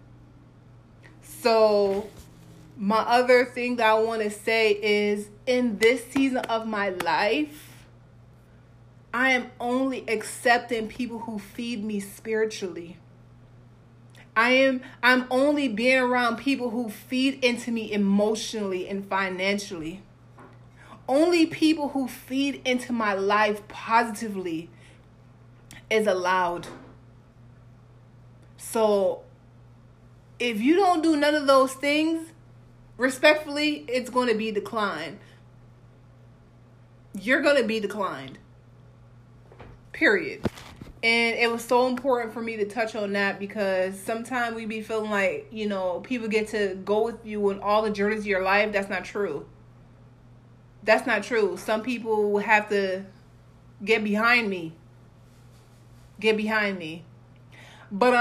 So my other thing that I want to say is, in this season of my life, I am only accepting people who feed me spiritually. I'm only being around people who feed into me emotionally and financially. Only people who feed into my life positively is allowed. So if you don't do none of those things, respectfully, it's going to be declined. You're going to be declined. Period. And it was so important for me to touch on that, because sometimes we be feeling like, people get to go with you in all the journeys of your life. That's not true. That's not true. Some people have to get behind me. Get behind me. But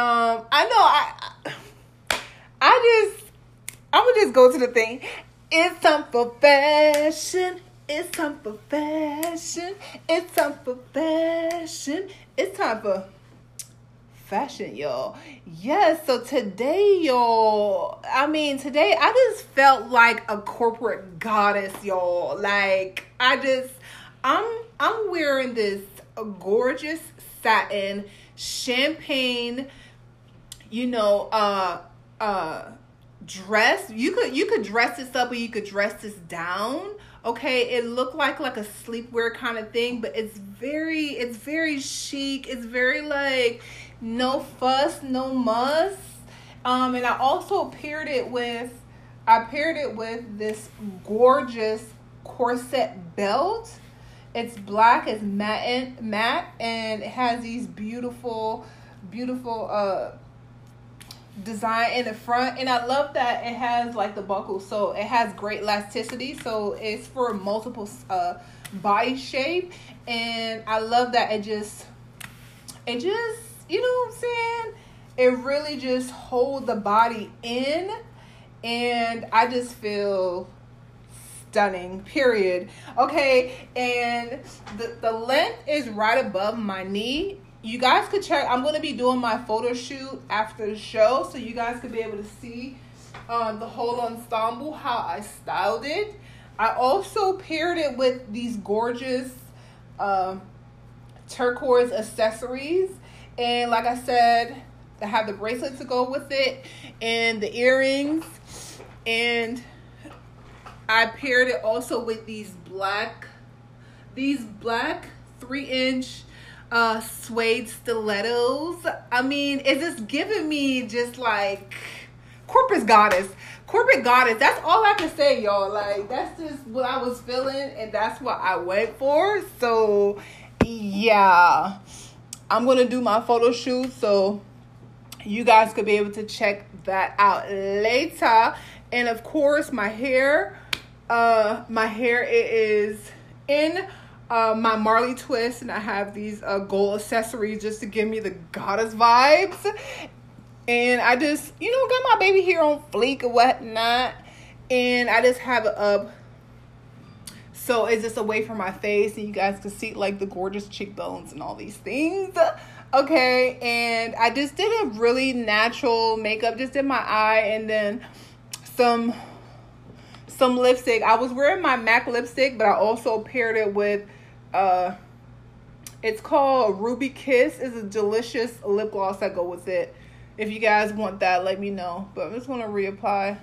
I'm going to just go to the thing. It's time for fashion. It's time for fashion. It's time for fashion. It's time for fashion, y'all. Yes, so today, y'all, today I just felt like a corporate goddess, y'all. Like, I'm wearing this gorgeous satin champagne, dress. You could dress this up or you could dress this down. Okay, it looked like a sleepwear kind of thing, but it's very chic. It's very like no fuss, no muss. And I also paired it with this gorgeous corset belt. It's black, it's matte, and it has these beautiful design in the front, and I love that it has like the buckle, so it has great elasticity, so it's for multiple body shape, and I love that it just you know what I'm saying, it really just holds the body in, and I just feel stunning, period. Okay, and the length is right above my knee. You guys could check. I'm going to be doing my photo shoot after the show, so you guys could be able to see the whole ensemble, how I styled it. I also paired it with these gorgeous turquoise accessories. And like I said, I have the bracelet to go with it and the earrings. And I paired it also with these black 3-inch suede stilettos. I mean, it's just giving me just like corporate goddess. That's all I can say, y'all. Like, that's just what I was feeling, and that's what I went for. So yeah, I'm gonna do my photo shoot, so you guys could be able to check that out later. And of course, my hair is in my Marley twist, and I have these gold accessories just to give me the goddess vibes. And I just, got my baby hair on fleek or whatnot, and I just have it up so it's just away from my face, and you guys can see like the gorgeous cheekbones and all these things. Okay, and I just did a really natural makeup, just did my eye, and then some lipstick. I was wearing my MAC lipstick, but I also paired it with it's called Ruby Kiss. It's a delicious lip gloss that go with it. If you guys want that, let me know. But I'm just going to reapply.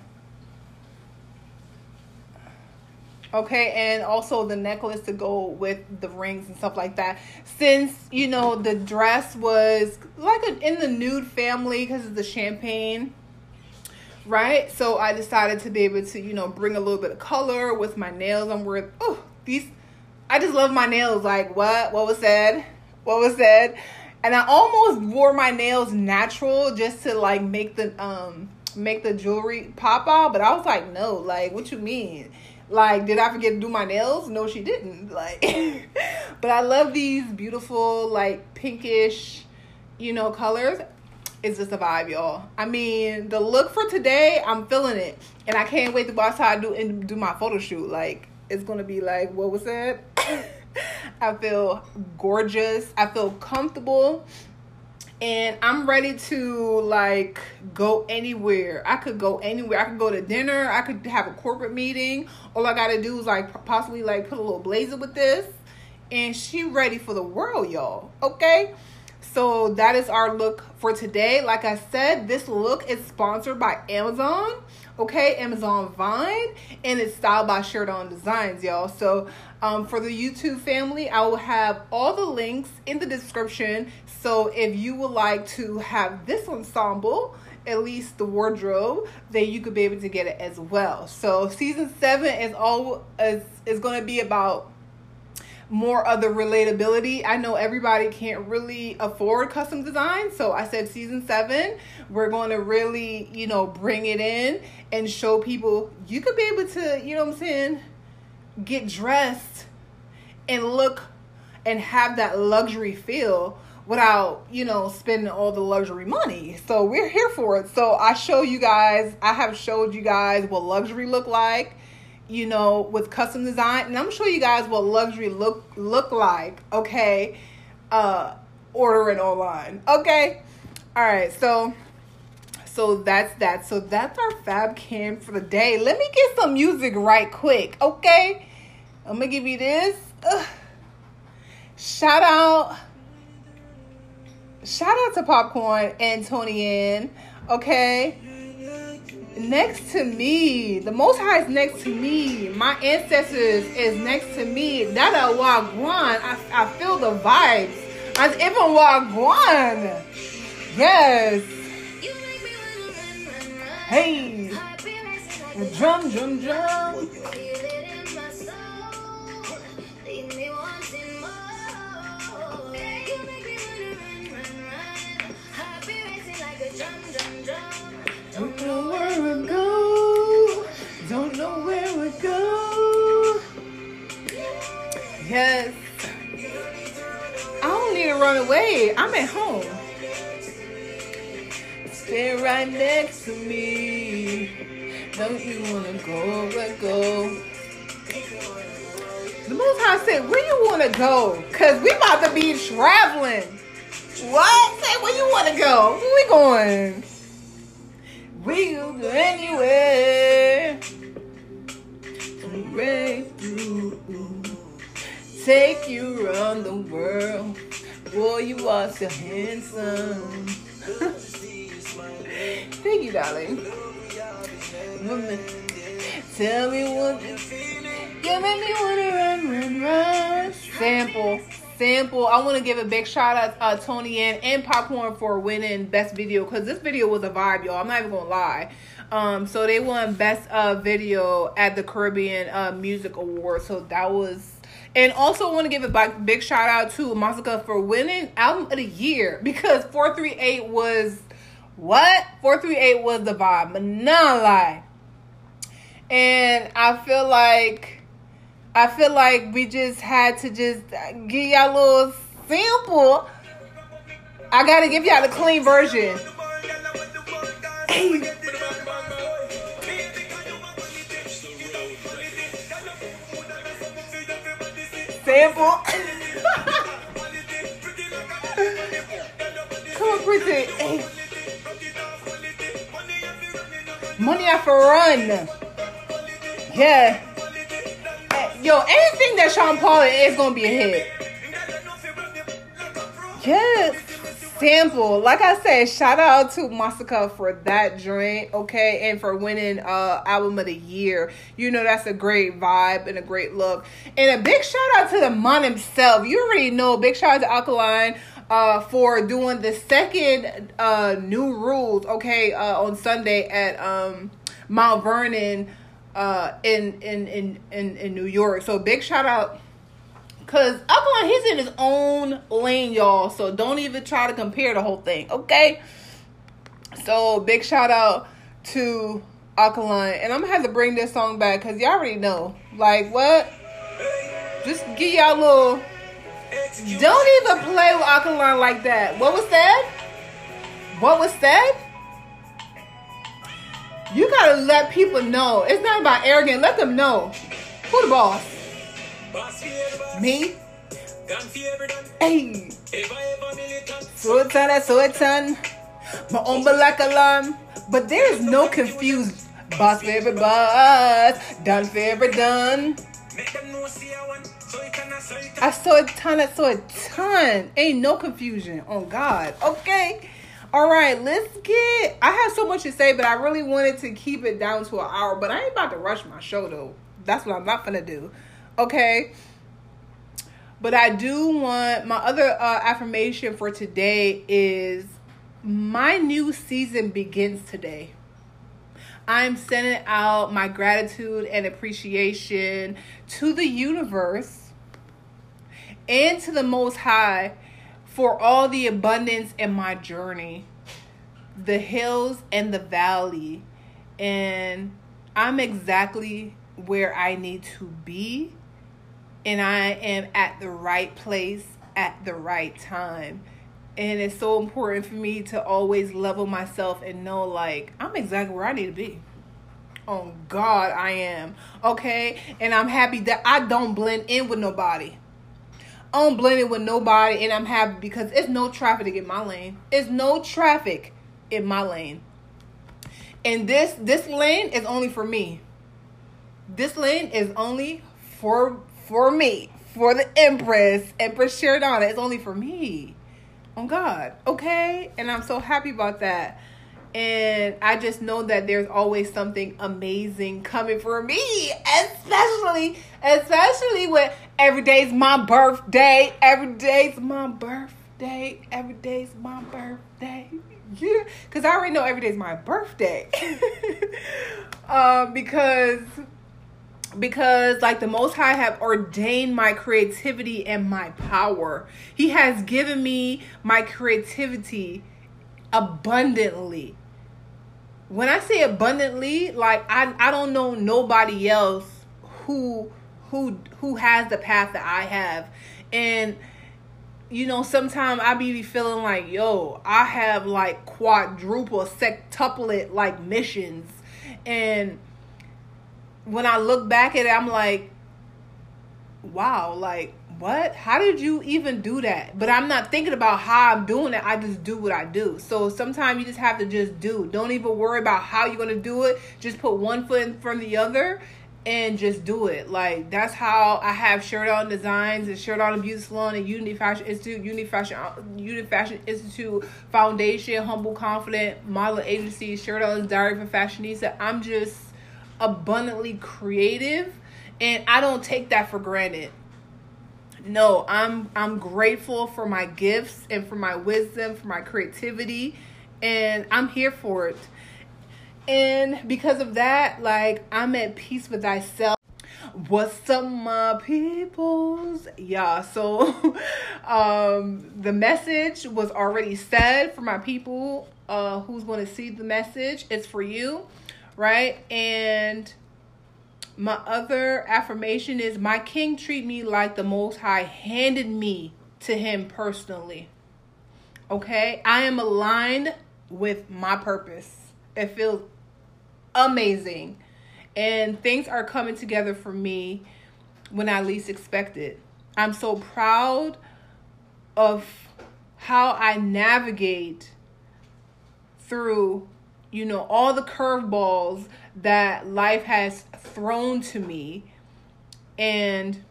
Okay, and also the necklace to go with the rings and stuff like that. Since, the dress was like in the nude family because it's the champagne, right? So I decided to be able to, bring a little bit of color with my nails. I'm wearing, I just love my nails. Like, what was said? And I almost wore my nails natural just to like make the jewelry pop out. But I was like, no, like, what you mean? Like, did I forget to do my nails? No, she didn't. Like, but I love these beautiful, like, pinkish, colors. It's just a vibe, y'all. I mean, the look for today, I'm feeling it. And I can't wait to watch how I do my photo shoot. Like, it's going to be like, what was said? I feel gorgeous. I feel comfortable. And I'm ready to, like, go anywhere. I could go anywhere. I could go to dinner. I could have a corporate meeting. All I got to do is, like, possibly, like, put a little blazer with this. And she ready for the world, y'all. Okay? So that is our look for today. Like I said, this look is sponsored by Amazon. Okay? Amazon Vine. And it's styled by Shirt On Designs, y'all. So for the YouTube family, I will have all the links in the description. So if you would like to have this ensemble, at least the wardrobe, then you could be able to get it as well. So season 7 is going to be about more of the relatability. I know everybody can't really afford custom design. So I said season 7, we're going to really, bring it in and show people you could be able to, get dressed and look and have that luxury feel without, spending all the luxury money. So we're here for it. So I have showed you guys what luxury look like, with custom design. And I'm going to show you guys what luxury look like, okay, ordering online. Okay. All right. So that's that. So that's our fab cam for the day. Let me get some music right quick. Okay. I'm going to give you this. Shout out to Popcorn and Tony Ann. Okay. Next to me. The Most High is next to me. My ancestors is next to me. That a Wagwan. I feel the vibes. As if I'm Wagwan. Yes. Hey. Drum, drum, drum. Don't know where we go. Don't know where we go. Yes. I don't need to run away. I'm at home. Stay right next to me. Don't you wanna go? Let go. The Most High said, where you wanna go? Cause we about to be traveling. What? Say where you wanna go? Where we going? We'll go anywhere. Right through. Take you around the world. Boy, you are so handsome. you, darling. Tell me what you make me wanna run. Sample. I want to give a big shout out to Tony and Popcorn for winning best video, because this video was a vibe, y'all. I'm not even gonna lie. So they won best video at the Caribbean Music Awards. So that was. And also want to give a big shout out to Masika for winning album of the year, because 438 was what? 438 was the vibe, but not lie. And I feel like we just had to just give y'all a little sample. I gotta give y'all the clean version. Sample. Come on, pretty. Money I for run. Yeah. Yo, anything that Sean Paul is gonna be a hit. Yes. Sample. Like I said, shout out to Masika for that joint, okay, and for winning album of the year. You know that's a great vibe and a great look. And a big shout out to the man himself. You already know. Big shout out to Alkaline for doing the second New Rules, okay, on Sunday at Mount Vernon in New York. So big shout out. Because Alkaline, he's in his own lane, y'all. So don't even try to compare the whole thing, okay? So big shout out to Alkaline. And I'm going to have to bring this song back because y'all already know. Like, what? Just give y'all a little... Don't even play with Alkaline like that. What was said? What was said? You got to let people know. It's not about arrogant. Let them know. Who the boss? Me? Hey. So it's done. My own black alarm. But there's no confusion. Boss favorite boss. Done favorite done. I saw a ton. Ain't no confusion. Oh God. Okay. All right, I have so much to say, but I really wanted to keep it down to an hour. But I ain't about to rush my show though. That's what I'm not gonna do. Okay. But I do want, my other affirmation for today is my new season begins today. I'm sending out my gratitude and appreciation to the universe and to the Most High for all the abundance in my journey, the hills and the valley. And I'm exactly where I need to be. And I am at the right place at the right time. And it's so important for me to always level myself and know, like, I'm exactly where I need to be. Oh, God, I am. Okay? And I'm happy that I don't blend in with nobody. I don't blend in with nobody. And I'm happy because it's no traffic in my lane. It's no traffic in my lane. And this lane is only for me. This lane is only for me, for the Empress Sheridan. It's only for me. Oh God. Okay. And I'm so happy about that. And I just know that there's always something amazing coming for me, especially when every day's my birthday. Every day's my birthday. Every day's my birthday. Yeah. Because I already know every day's my birthday. Because like the Most High have ordained my creativity and my power. He has given me my creativity abundantly. When I say abundantly, like I don't know nobody else who has the path that I have. And you know, sometimes I be feeling like, yo, I have like quadruple, sextuplet like missions. And when I look back at it, I'm like, wow, like, what? How did you even do that? But I'm not thinking about how I'm doing it. I just do what I do. So sometimes you just have to just do. Don't even worry about how you're going to do it. Just put one foot in front of the other and just do it. Like, that's how I have Shirt On Designs and Shirt On Beauty Salon and Unity Fashion Institute, Unity Fashion Institute Foundation, Humble Confident Model Agency, Shirt On Diary for Fashionista. I'm just abundantly creative, and I don't take that for granted. No, I'm grateful for my gifts and for my wisdom, for my creativity, and I'm here for it. And because of that, like, I'm at peace with thyself. What's up, my peoples? Yeah, so the message was already said for my people who's going to see the message. It's for you, right? And my other affirmation is, my king treat me like the Most High handed me to him personally. Okay? I am aligned with my purpose. It feels amazing. And things are coming together for me when I least expect it. I'm so proud of how I navigate through, you know, all the curveballs that life has thrown to me, and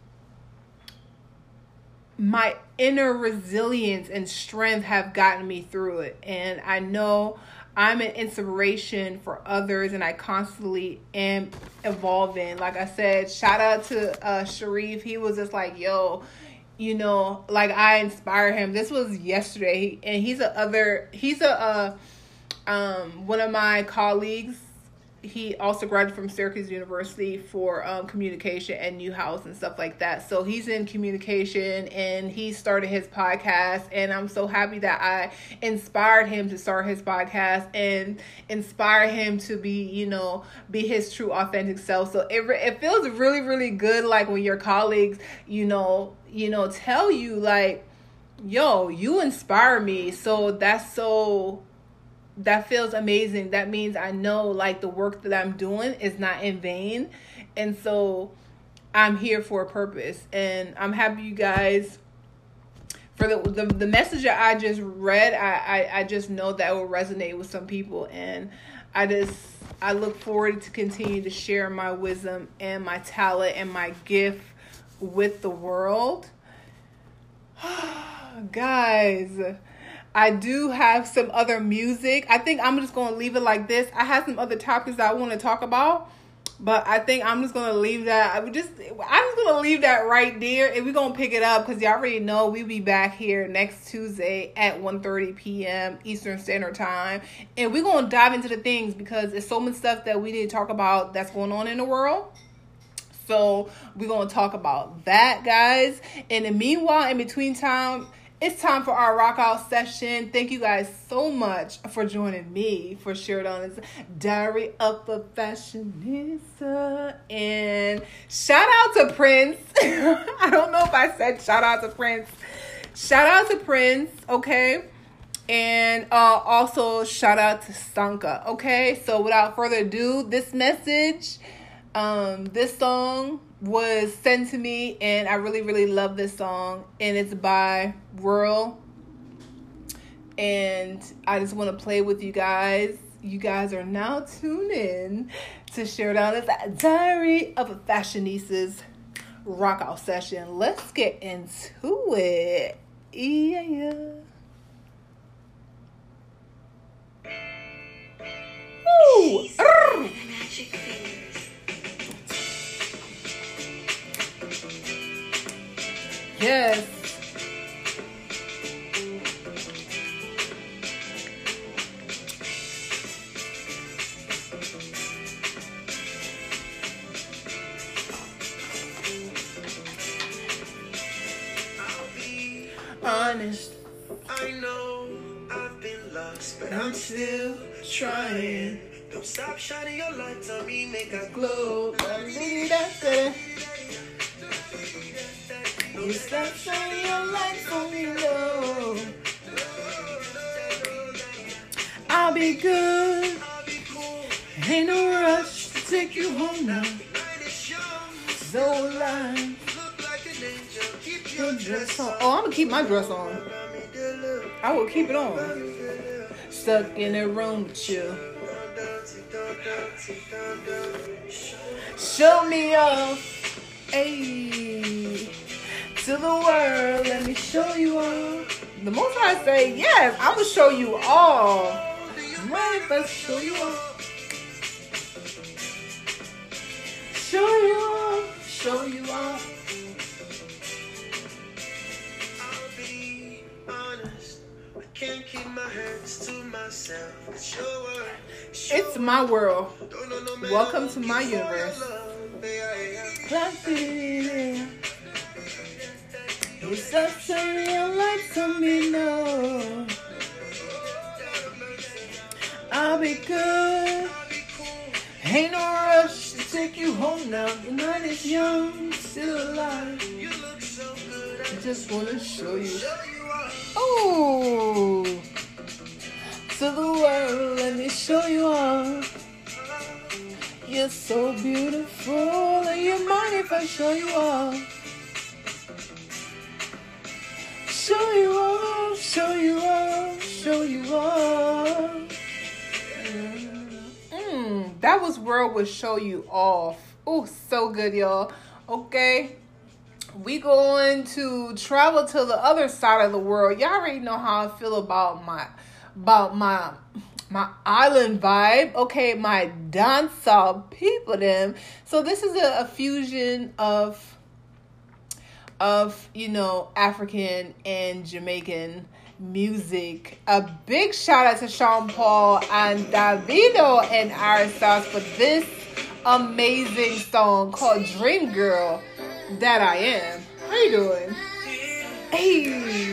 my inner resilience and strength have gotten me through it. And I know I'm an inspiration for others, and I constantly am evolving. Like I said, shout out to Sharif. He was just like, yo, you know, like, I inspire him. This was yesterday, and he's one of my colleagues. He also graduated from Syracuse University for communication and Newhouse and stuff like that. So he's in communication, and he started his podcast, and I'm so happy that I inspired him to start his podcast and inspire him to be, you know, be his true authentic self. So it feels really, really good, like, when your colleagues, you know, tell you, like, yo, you inspire me. So that feels amazing. That means I know, like, the work that I'm doing is not in vain. And so I'm here for a purpose. And I'm happy you guys, for the message that I just read, I just know that will resonate with some people. And I look forward to continue to share my wisdom and my talent and my gift with the world. Guys, I do have some other music. I think I'm just going to leave it like this. I have some other topics that I want to talk about, but I think I'm just going to leave that. I'm just going to leave that right there, and we're going to pick it up because you already know we'll be back here next Tuesday at 1:30 p.m. Eastern Standard Time, and we're going to dive into the things because there's so much stuff that we need to talk about that's going on in the world. So we're going to talk about that, guys. And in the meanwhile, in between time, it's time for our rock out session. Thank you guys so much for joining me for Shirt On's Diary of a Fashionista. And shout out to Prince. I don't know if I said shout out to Prince. Shout out to Prince, okay? And also shout out to Sanka, okay? So without further ado, this message, this song was sent to me, and I really, really love this song, and it's by Whirl, and I just want to play with you guys. You guys are now tuned in to Shirt On's Diary of a Fashionista's rock out session. Let's get into it. Yeah. Woo! Yes. I'll be Honest. I know I've been lost, but I'm still trying. Don't stop shining your light on me, make us glow. You stop shining your light on me, low. I'll be good. Ain't no rush to take you home now. So alive. Your dress on. Oh, I'm gonna keep my dress on. I will keep it on. Stuck in a room with you. show me off. Hey, to the world, let me show you all. The Most High say, yes, I will show you all. Right, let's show you all. Show you all. Show you all. I'll be honest, I can't keep my hands to myself. It's your word. It's my world. Don't know no man Welcome to my universe. love. Yeah. It's up to real life to me now. I'll be good. Ain't no rush to take you home now. The night is young, still alive. You look so good. I just wanna show you. Show you off. Oh, to the world, let me show you all. You're so beautiful. Are you mind if I show you all? Show you all, show you all, show you all. That was World with Show You Off. Oh, so good, y'all. Okay. We going to travel to the other side of the world. Y'all already know how I feel about my island vibe. Okay, my dancehall people them. So this is a fusion of African and Jamaican music. A big shout out to Sean Paul and Davido and our stars for this amazing song called Dream Girl That I Am. How you doing? Hey.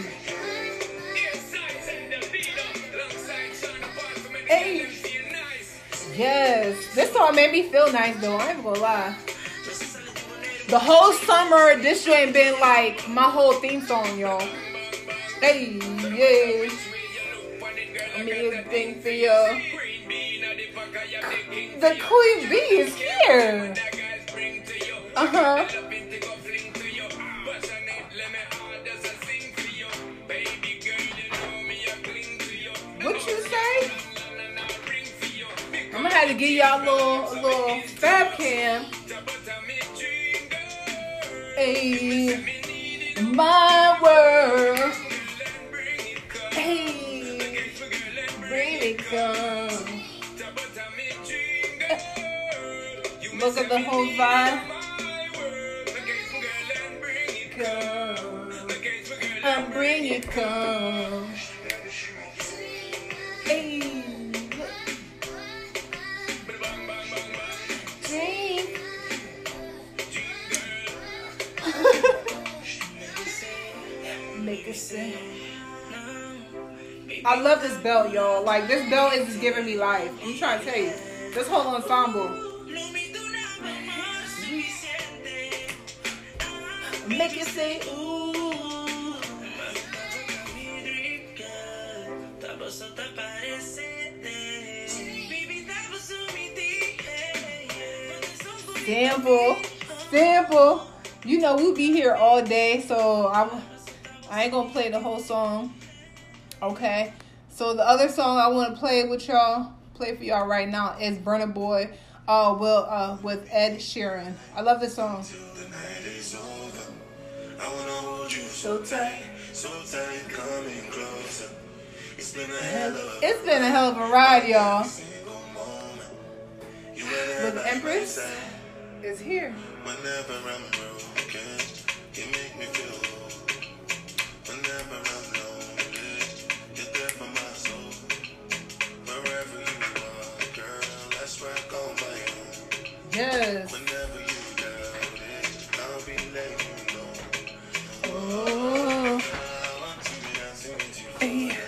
Hey. Yes. This song made me feel nice though. I ain't gonna lie. The whole summer, this show ain't been like my whole theme song, y'all. Hey, yeah. Amazing for you. The Queen Bee is here. Uh-huh. What you say? I'm gonna have to give y'all a little fab cam. Hey, my world. Hey, bring it come. Look at the whole vibe. Come, and bring it come. Hey, drink. Make it sing. I love this belt, y'all. Like, this belt is just giving me life. I'm trying to tell you. This whole ensemble. Make it say, ooh. Sample. You know, we'll be here all day, so I ain't gonna play the whole song. Okay. So the other song I want to play for y'all right now is Burna Boy with Ed Sheeran. I love this song. I wanna hold you so tight, coming closer. It's been a hell of a ride, y'all. But the Empress is here. Whenever I'm broken, you make me feel whole. Whenever I'm lonely, you're there for my soul. Wherever you are, girl, let's rock on my own. Yes. Whenever you doubt it, I'll be letting you know. Oh. Hey.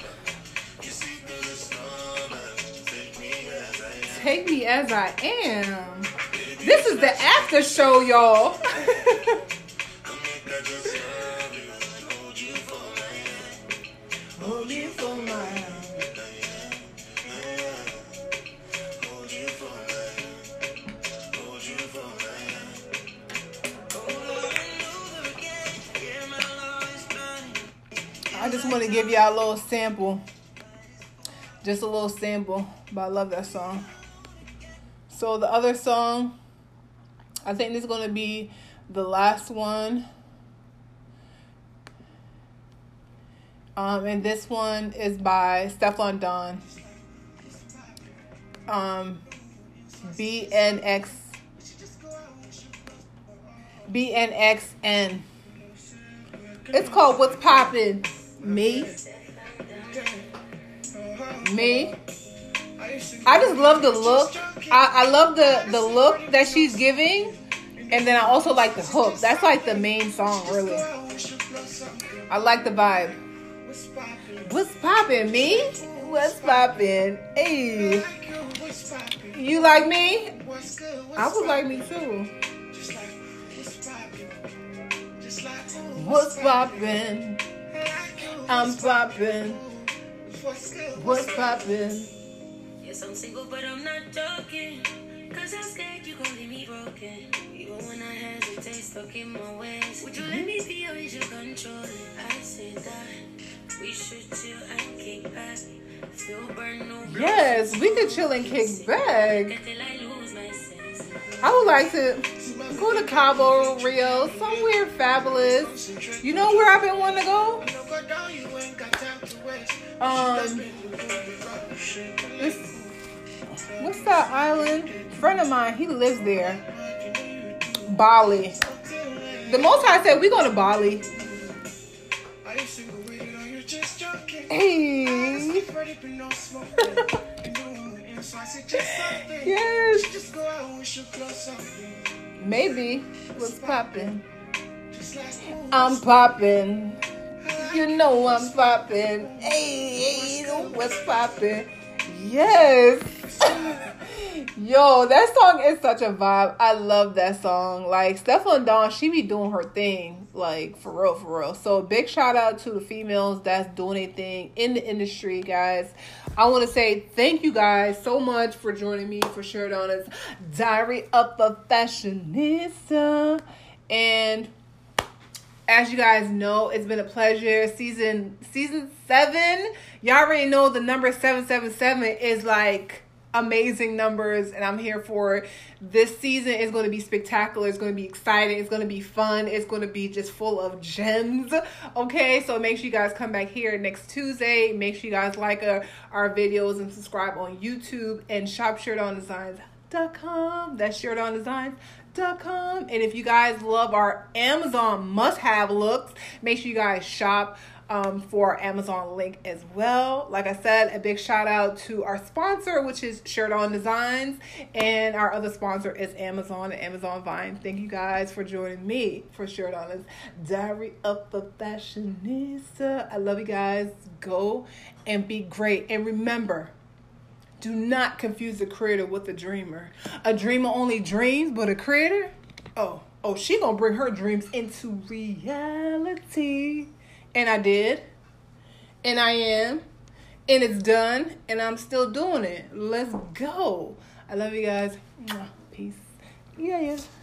Take me as I am. This is the after show, y'all. Hold you for mine. I just want to give y'all a little sample. Just a little sample. But I love that song. So the other song I think this is going to be the last one. And this one is by Stefflon Don. BNXN. It's called What's Poppin'. Me. I just love the look. I love the look that she's giving. And then I also like the hook. That's like the main song, really. I like the vibe. What's poppin', me? What's poppin'? Hey. You like me? I would like me too. What's poppin'? I'm poppin'. What's poppin'? Yes, I'm single, but I'm not joking. Cause I'm scared you gon' leave me broken. Even when I hesitate, stuck in my ways. Would you let me be or is you control it? I said that we should chill and kick back. Feel burn no. Yes, we could chill and kick back. Until I lose my sense. I would like to go to Cabo, Rio, somewhere fabulous. You know where I've been wanting to go? What's that island? A friend of mine, he lives there. Bali. The Most High said we going to Bali. Hey. Yes. Maybe. What's poppin'? I'm poppin'. You know I'm poppin'. Hey, what's poppin'? Yes. Yo, that song is such a vibe. I love that song. Like, Stefflon Don, she be doing her thing. Like, for real, for real. So, big shout out to the females that's doing their thing in the industry, guys. I want to say thank you guys so much for joining me for Sheridan's Diary of a Fashionista. And as you guys know, it's been a pleasure. Season 7. Y'all already know the number 777 is like amazing numbers, and I'm here for it. This season is going to be spectacular. It's going to be exciting. It's going to be fun. It's going to be just full of gems. Okay, so make sure you guys come back here next Tuesday. Make sure you guys like our videos and subscribe on YouTube and shop SheridanDesigns.com. That's SheridanDesigns.com. And if you guys love our Amazon must-have looks, make sure you guys shop for our Amazon link as well. Like I said, a big shout out to our sponsor, which is Sheridan Designs, and our other sponsor is Amazon and Amazon Vine. Thank you guys for joining me for Sheridan's Diary of a Fashionista. I love you guys. Go and be great. And remember, do not confuse a creator with a dreamer. A dreamer only dreams, but a creator, oh, she gonna bring her dreams into reality. And I did. And I am. And it's done. And I'm still doing it. Let's go. I love you guys. Peace. Yeah.